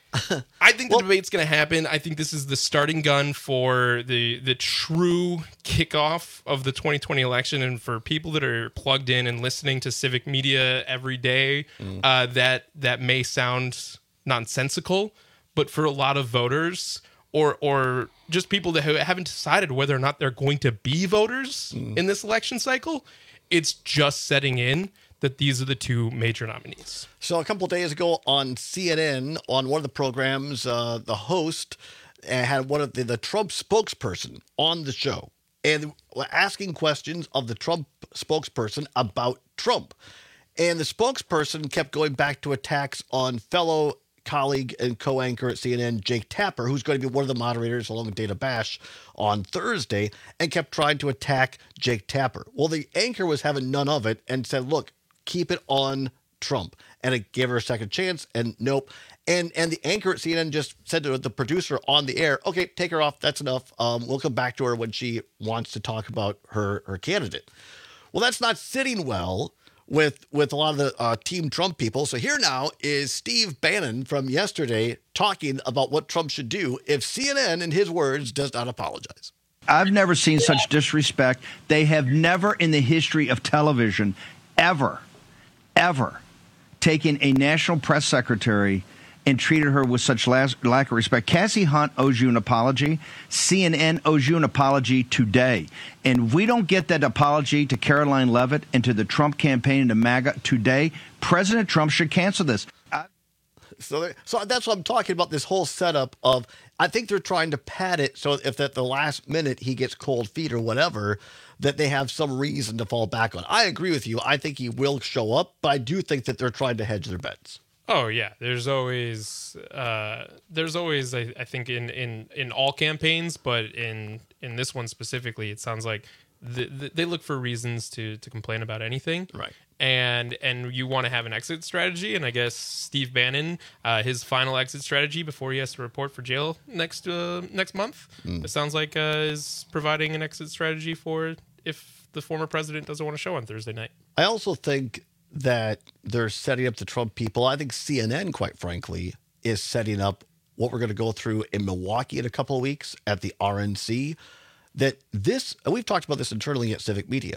I think the debate's going to happen. I think this is the starting gun for the the true kickoff of the twenty twenty election, and for people that are plugged in and listening to Civic Media every day, uh, that that may sound nonsensical, but for a lot of voters, or or just people that ha- haven't decided whether or not they're going to be voters in this election cycle, it's just setting in that these are the two major nominees. So a couple of days ago on C N N, on one of the programs, uh, the host uh, had one of the, the Trump spokesperson on the show, and were asking questions of the Trump spokesperson about Trump. And the spokesperson kept going back to attacks on fellow colleague and co-anchor at C N N, Jake Tapper, who's going to be one of the moderators along with Dana Bash on Thursday, and kept trying to attack Jake Tapper. Well, the anchor was having none of it and said, look, keep it on Trump. And it gave her a second chance, and nope. And and the anchor at C N N just said to the producer on the air, okay, take her off. That's enough. Um, we'll come back to her when she wants to talk about her, her candidate. Well, that's not sitting well with with a lot of the uh, Team Trump people. So here now is Steve Bannon from yesterday talking about what Trump should do if C N N, in his words, does not apologize. I've never seen such disrespect. They have never in the history of television ever, ever taken a national press secretary and treated her with such las- lack of respect. Cassie Hunt owes you an apology. C N N owes you an apology today. And if we don't get that apology to Caroline Leavitt and to the Trump campaign and to MAGA today, President Trump should cancel this. I- So, there- so that's what I'm talking about, this whole setup of, I think they're trying to pad it so if at the last minute he gets cold feet or whatever, that they have some reason to fall back on. I agree with you. I think he will show up, but I do think that they're trying to hedge their bets. Oh yeah, there's always uh, there's always I, I think in, in, in all campaigns, but in in this one specifically, it sounds like the, the, they look for reasons to to complain about anything, right? And and you want to have an exit strategy, and I guess Steve Bannon, uh, his final exit strategy before he has to report for jail next uh, next month, Mm. it sounds like uh, is providing an exit strategy for if the former president doesn't want to show on Thursday night. I also think that they're setting up the Trump people. I think C N N, quite frankly, is setting up what we're going to go through in Milwaukee in a couple of weeks at the R N C. That this, and we've talked about this internally at Civic Media.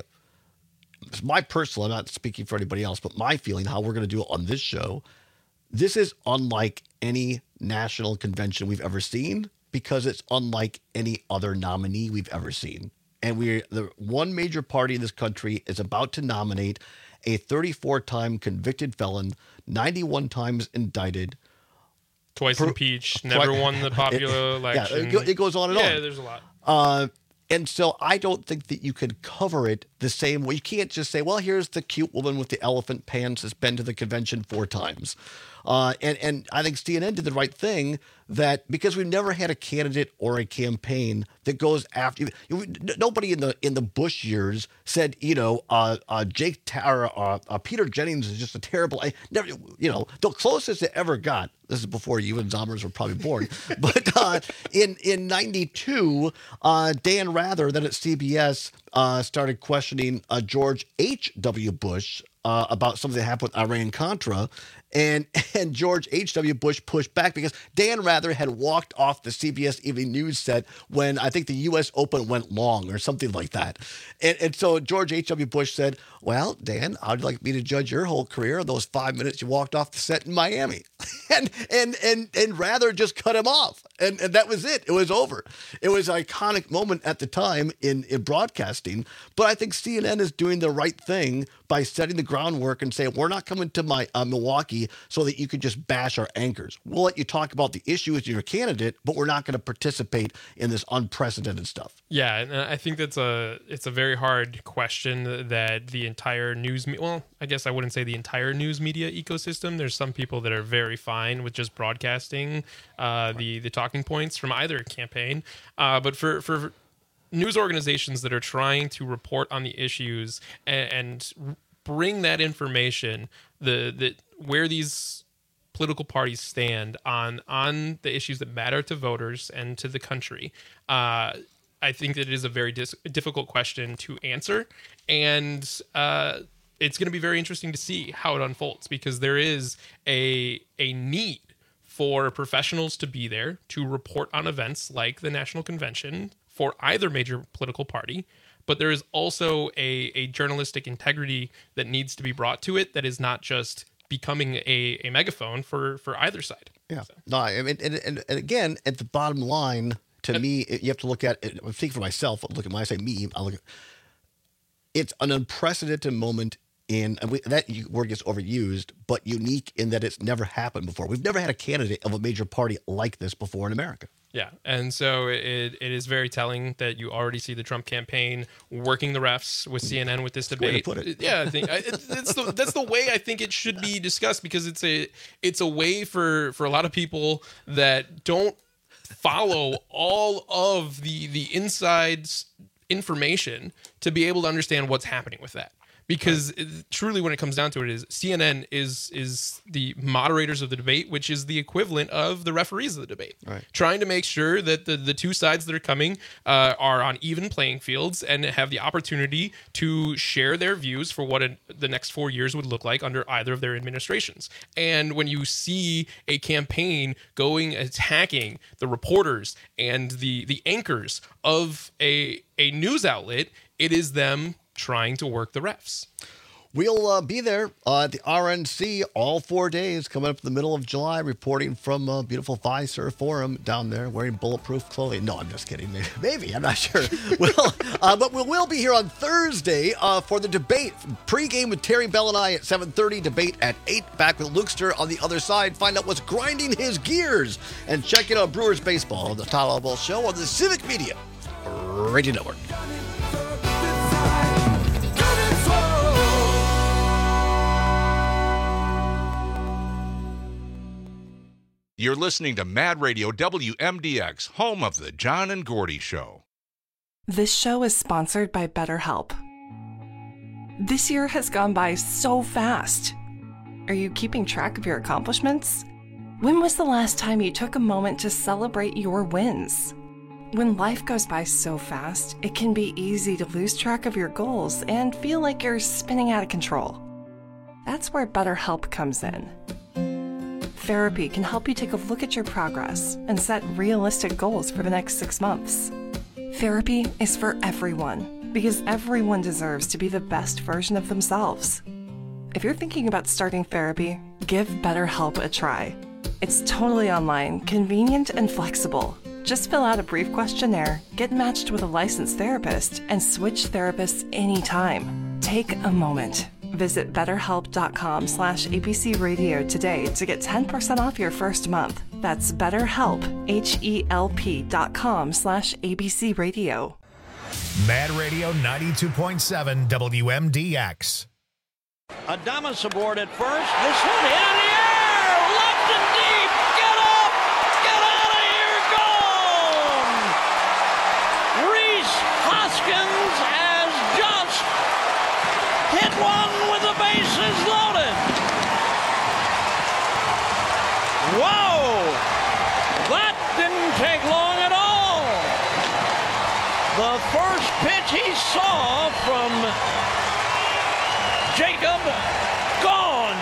It's my personal, I'm not speaking for anybody else, but my feeling, how we're going to do it on this show, this is unlike any national convention we've ever seen because it's unlike any other nominee we've ever seen. And we're the one major party in this country is about to nominate a thirty-four time convicted felon, ninety-one times indicted, Twice Per- impeached, never twi- won the popular election. Yeah, it, go- it goes on and yeah, on. there's a lot. Uh, and so I don't think that you could cover it the same way. You can't just say, well, here's the cute woman with the elephant pants that's been to the convention four times. Uh, and, and I think C N N did the right thing that because we've never had a candidate or a campaign that goes after you. Nobody in the in the Bush years said, you know, uh, uh, Jake Tara, uh, uh, Peter Jennings is just a terrible. I never, you know, the closest it ever got. This is before you and Zommers were probably born. But uh, in in ninety-two, uh, Dan Rather, then at C B S, uh, started questioning uh, George H W. Bush uh, about something that happened with Iran-Contra. And and George H W. Bush pushed back because Dan Rather had walked off the C B S Evening News set when I think the U S Open went long or something like that. And, and so George H W. Bush said, well, Dan, how'd you like me to judge your whole career those five minutes you walked off the set in Miami? and and and and Rather just cut him off. And, and that was it. It was over. It was an iconic moment at the time in, in broadcasting. But I think C N N is doing the right thing by setting the groundwork and saying, we're not coming to my uh, Milwaukee so that you can just bash our anchors. We'll let you talk about the issue with your candidate, but we're not going to participate in this unprecedented stuff. Yeah, and I think that's a it's a very hard question that the entire news me- well, I guess I wouldn't say the entire news media ecosystem. There's some people that are very fine with just broadcasting uh, the the talking points from either campaign, uh, but for for news organizations that are trying to report on the issues and, and bring that information, the the where these political parties stand on on the issues that matter to voters and to the country. Uh, I think that it is a very dis- difficult question to answer, and uh, it's going to be very interesting to see how it unfolds because there is a a need for professionals to be there to report on events like the National Convention for either major political party, but there is also a, a journalistic integrity that needs to be brought to it that is not just becoming a, a megaphone for, for either side. Yeah. So. No, I mean, and, and, and again, at the bottom line, to and, me, you have to look at it. I'm speaking for myself. Look at when I say me, I look at it's an unprecedented moment in, and we, that word gets overused, but unique in that it's never happened before. We've never had a candidate of a major party like this before in America. Yeah, and so it it is very telling that you already see the Trump campaign working the refs with C N N with this debate. Way to put it. Yeah, I think it, it's the, that's the way I think it should be discussed because it's a it's a way for, for a lot of people that don't follow all of the the inside information to be able to understand what's happening with that. Because right. it, truly, when it comes down to it, is C N N is is the moderators of the debate, which is the equivalent of the referees of the debate, right. trying to make sure that the, the two sides that are coming uh, are on even playing fields and have the opportunity to share their views for what a, the next four years would look like under either of their administrations. And when you see a campaign going attacking the reporters and the the anchors of a a news outlet, it is them trying to work the refs. We'll uh, be there uh, at the R N C all four days coming up in the middle of July, reporting from uh, beautiful Fiserv Forum down there wearing bulletproof clothing. No, I'm just kidding. Maybe, maybe I'm not sure. Well, uh, but we will be here on Thursday uh, for the debate. Pre-game with Terry Bell and I at seven thirty, debate at eight. Back with Lukester on the other side. Find out what's grinding his gears. And check in on Brewers baseball on the Todd Ball Show on the Civic Media Radio Network. You're listening to Mad Radio W M D X, home of the John and Gordy Show. This show is sponsored by BetterHelp. This year has gone by so fast. Are you keeping track of your accomplishments? When was the last time you took a moment to celebrate your wins? When life goes by so fast, it can be easy to lose track of your goals and feel like you're spinning out of control. That's where BetterHelp comes in. Therapy can help you take a look at your progress and set realistic goals for the next six months. Therapy is for everyone because everyone deserves to be the best version of themselves. If you're thinking about starting therapy, give BetterHelp a try. It's totally online, convenient, and flexible. Just fill out a brief questionnaire, get matched with a licensed therapist, and switch therapists anytime. Take a moment. Visit betterhelp.com slash ABC Radio today to get ten percent off your first month. That's betterhelp, H-E-L-P dot com slash ABC Radio. Mad Radio ninety-two point seven W M D X. Adames aboard at first. This one in the air! Left and deep! Get up! Get out of here! Gone! Reese Hoskins has just hit one with the bases loaded. Whoa! That didn't take long at all. The first pitch he saw from Jacob, gone.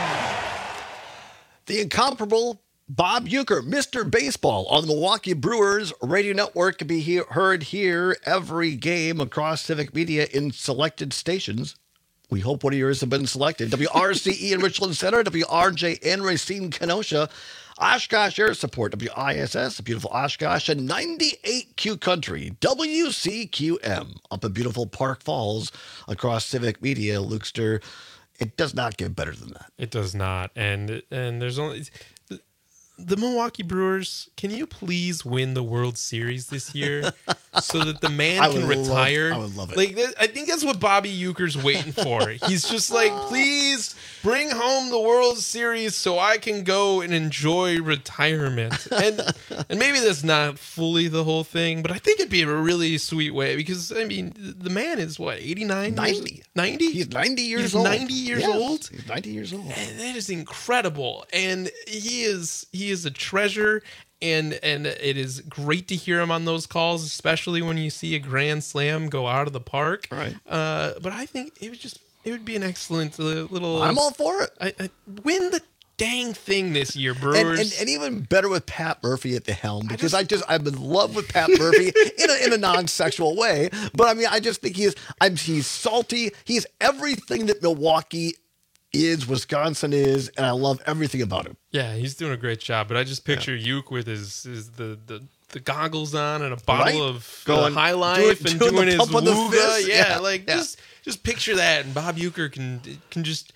The incomparable Bob Uecker, Mister Baseball, on the Milwaukee Brewers Radio Network, can be he- heard here every game across Civic Media in selected stations. We hope one of yours have been selected. W R C E in Richland Center, W R J in Racine, Kenosha, Oshkosh Air Support, W I S S, beautiful Oshkosh, and ninety-eight Q Country, W C Q M, up in beautiful Park Falls across Civic Media, Lukester. It does not get better than that. It does not. And and there's only the, the Milwaukee Brewers, can you please win the World Series this year so that the man I can would retire? Love, I would love it. Like I think that's what Bobby Uecker's waiting for. He's just like, please bring home the World Series so I can go and enjoy retirement. And and maybe that's not fully the whole thing, but I think it'd be a really sweet way because I mean the man is what, eighty-nine? ninety. ninety? He's ninety years He's old. ninety years Yes, old. He's ninety years old. And that is incredible. And he is he is a treasure. And and it is great to hear him on those calls, especially when you see a grand slam go out of the park. Right. Uh, but I think it would just it would be an excellent little. I'm all for it. I, I, win the dang thing this year, And, Brewers. and, and even better with Pat Murphy at the helm, because I just, I am in love with Pat Murphy in a, in a non-sexual way. But I mean, I just think he is, I'm, he's salty. He's everything that Milwaukee is, Wisconsin is, and I love everything about him. Yeah, he's doing a great job. But I just picture yeah. Uke with his, his the, the the goggles on and a bottle right. of Going, uh, High Life doing, and doing, doing his pump on the wooga. fist. Yeah, yeah, like yeah. just just picture that, and Bob Uecker can can just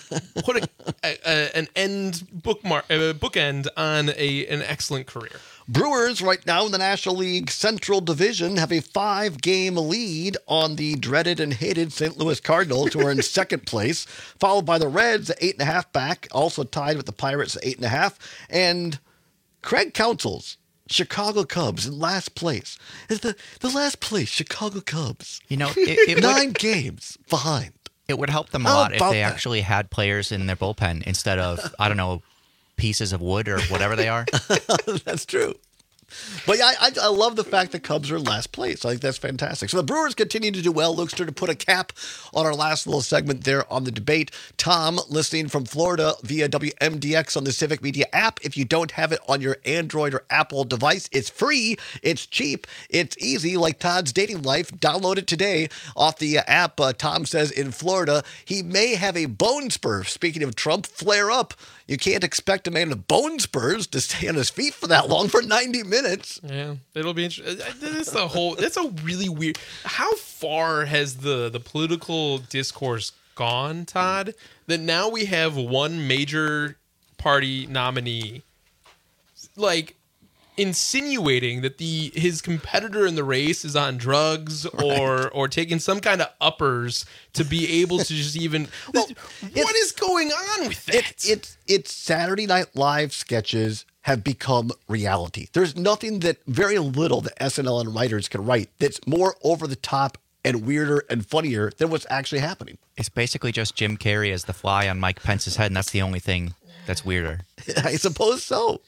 put a, a, a an end bookmark a bookend on a an excellent career. Brewers right now in the National League Central Division have a five-game lead on the dreaded and hated Saint Louis Cardinals, who are in second place, followed by the Reds at eight and a half back, also tied with the Pirates at eight and a half, and Craig Counsell's Chicago Cubs in last place. Is the the last place Chicago Cubs? You know, it, it nine would, games behind. It would help them a How lot if about they that? actually had players in their bullpen instead of I don't know pieces of wood or whatever they are. That's true. But yeah, I, I love the fact the Cubs are in last place. I think that's fantastic. So the Brewers continue to do well. Luke's to put a cap on our last little segment there on the debate. Tom, listening from Florida via W M D X on the Civic Media app. If you don't have it on your Android or Apple device, it's free, it's cheap, it's easy, like Todd's dating life. Download it today off the app. Uh, Tom says in Florida, he may have a bone spur. Speaking of Trump, flare up. You can't expect a man with bone spurs to stay on his feet for that long, for ninety minutes. Yeah, it'll be interesting. That's the whole. That's a really weird. How far has the the political discourse gone, Todd? That now we have one major party nominee, like, insinuating that the his competitor in the race is on drugs or right. or taking some kind of uppers to be able to just even well, what is going on with that? It, it's it's Saturday Night Live sketches have become reality. There's nothing that very little that S N L and writers can write that's more over the top and weirder and funnier than what's actually happening. It's basically just Jim Carrey as the fly on Mike Pence's head, and that's the only thing that's weirder. I suppose so.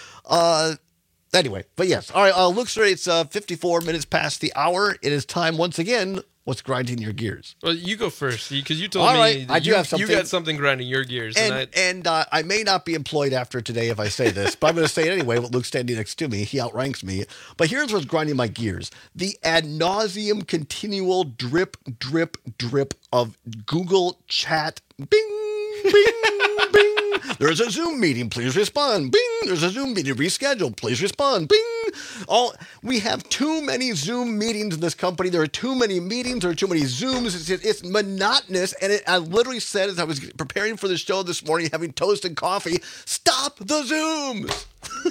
Uh Anyway, but yes. All right, uh, Luke, sir, it's uh, fifty-four minutes past the hour. It is time once again. What's grinding your gears? Well, you go first because you told All me right, I do you, have something. You got something grinding your gears, and and, I, and uh, I may not be employed after today if I say this, but I'm going to say it anyway. With Luke standing next to me, he outranks me. But here's what's grinding my gears: the ad nauseum, continual drip, drip, drip of Google Chat. Bing, bing, bing. There's a Zoom meeting. Please respond. Bing. There's a Zoom meeting. Reschedule. Please respond. Bing. All we have too many Zoom meetings in this company. There are too many meetings. There are too many Zooms. It's, it's monotonous. And it, I literally said as I was preparing for the show this morning, having toast and coffee, stop the Zooms.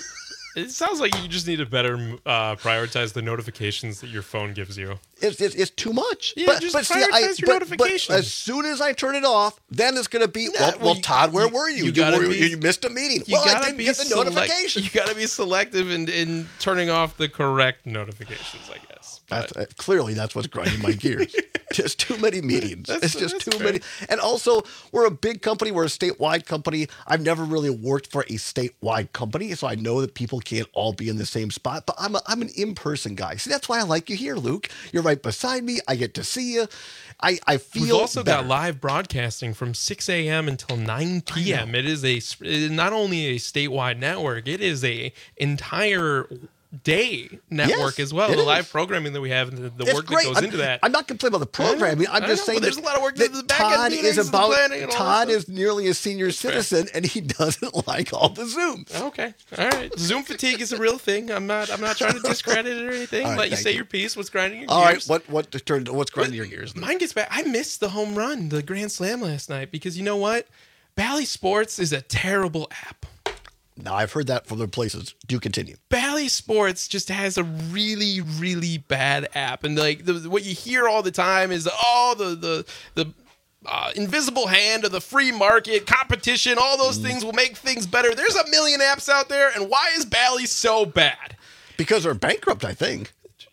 It sounds like you just need to better uh, prioritize the notifications that your phone gives you. It's it's, it's too much. Yeah, but, just but prioritize see, I, your but, notifications. But as soon as I turn it off, then it's going to be, Nah, well, well, well, you- Todd, where you- were you? you You, gotta were, be- you missed a meeting. You Well, I gotta didn't be get the select- notification. You got to be selective in, in turning off the correct notifications, I guess. That's, uh, clearly, that's what's grinding my gears. Just too many meetings. That's- it's just that's too fair. many. And also, we're a big company. We're a statewide company. I've never really worked for a statewide company, so I know that people can't all be in the same spot. But I'm a, I'm an in-person guy. See, that's why I like you here, Luke. You're right beside me. I get to see you. I, I feel We've also better. got live broadcasting from six a.m. until nine p.m. It is a it is not only a statewide network, it is a entire day network Yes, as well. it The is. live programming that we have and the, the It's work great. that goes I'm, into that. I'm not complaining about the programming. I'm I just know, saying but there's that, a lot of work that to the back end Todd meetings is and the about. planning and all that Todd stuff. is nearly a senior citizen, and he doesn't like all the Zooms. Okay, all right. Zoom fatigue is a real thing. I'm not. I'm not trying to discredit it or anything. All right, Let you thank say you. your piece. What's grinding your All right, gears? what what turned what's grinding your gears? Mine gets back. I missed the home run, the grand slam last night because you know what? Bally Sports is a terrible app. Now I've heard that from other places. Do continue. Bally Sports just has a really, really bad app, and like the, what you hear all the time is oh the the the uh, invisible hand of the free market competition. All those Mm. things will make things better. There's a million apps out there, and why is Bally so bad? Because they're bankrupt, I think.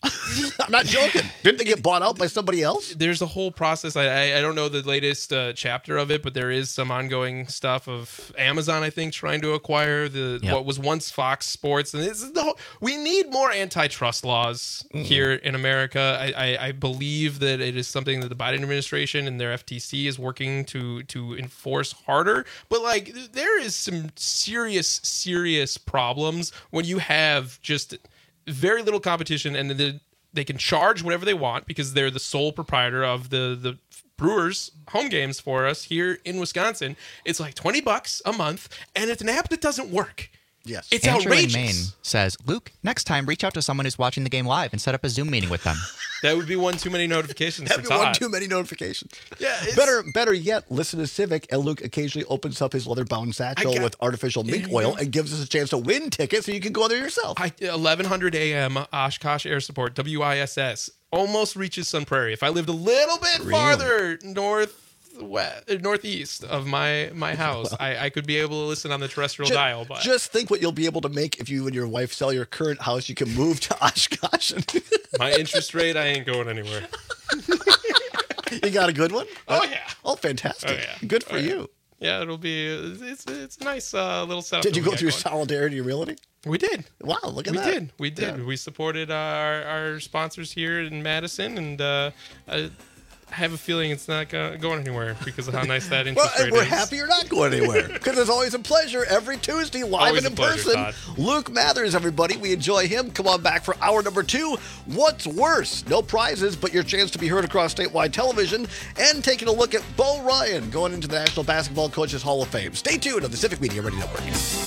I'm not joking. Didn't they get bought out by somebody else? There's a whole process. I I, I don't know the latest uh, chapter of it, but there is some ongoing stuff of Amazon, I think, trying to acquire the Yep. what was once Fox Sports, and this is the whole, we need more antitrust laws Mm-hmm. here in America. I, I I believe that it is something that the Biden administration and their F T C is working to to enforce harder. But like, there is some serious serious problems when you have just very little competition, and the, they can charge whatever they want because they're the sole proprietor of the the Brewers home games for us here in Wisconsin. It's like twenty bucks a month, and it's an app that doesn't work. Yes, it's Andrew outrageous. in Maine says, Luke, next time reach out to someone who's watching the game live and set up a Zoom meeting with them. That would be one too many notifications That'd for be one Todd. too many notifications. Yeah, it's- better better yet, listen to Civic, and Luke occasionally opens up his leather-bound satchel I got- with artificial There mink you oil go. and gives us a chance to win tickets so you can go there yourself. I, eleven hundred A M Oshkosh Air Support, W I S S, almost reaches Sun Prairie. If I lived a little bit Really? farther north west, northeast of my my house, I, I could be able to listen on the terrestrial Ju- dial. But Just think what you'll be able to make if you and your wife sell your current house. You can move to Oshkosh. and- my interest rate, I ain't going anywhere. You got a good one? Oh yeah. Oh, fantastic. Oh, yeah. Good for Oh, yeah. you. Yeah, it'll be. It's it's a nice uh, little setup. Did you go through going. Solidarity Realty? We did. Wow, look at we that. We did. We did. Yeah. We supported uh, our our sponsors here in Madison, and uh, I have a feeling it's not go- going anywhere because of how nice that interest Well, and rate we're is. happy you're not going anywhere because it's always a pleasure every Tuesday, live Always and in a pleasure, person. Todd. Luke Mathers, everybody. We enjoy him. Come on back for hour number two. What's worse? No prizes, but your chance to be heard across statewide television and taking a look at Bo Ryan going into the National Basketball Coaches Hall of Fame. Stay tuned on the Civic Media Radio Network.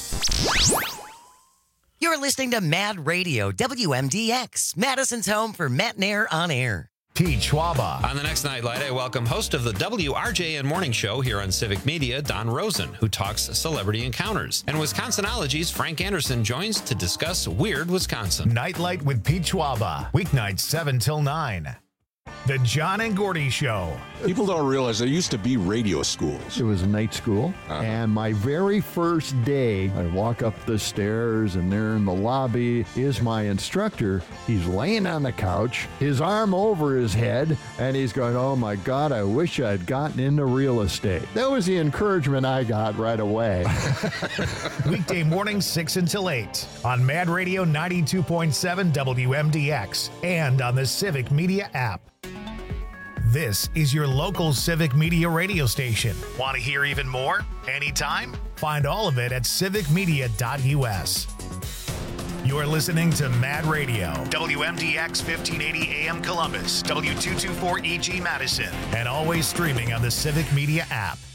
You're listening to Mad Radio, W M D X, Madison's home for Matt Nair on air. Pete Schwaba. On the next Nightlight, I welcome host of the W R J N Morning Show here on Civic Media, Don Rosen, who talks celebrity encounters. And Wisconsinology's Frank Anderson joins to discuss Weird Wisconsin. Nightlight with Pete Schwaba, weeknights seven till nine. The John and Gordy Show. People don't realize there used to be radio schools. It was a night school, uh-huh. and my very first day, I walk up the stairs, and there in the lobby is my instructor. He's laying on the couch, his arm over his head, and he's going, oh my God, I wish I'd gotten into real estate. That was the encouragement I got right away. Weekday mornings six until eight on Mad Radio ninety-two point seven W M D X and on the Civic Media app. This is your local Civic Media radio station. Want to hear even more? Anytime? Find all of it at civic media dot U S. You're listening to Mad Radio, W M D X fifteen eighty A M Columbus, W two twenty-four E G Madison, and always streaming on the Civic Media app.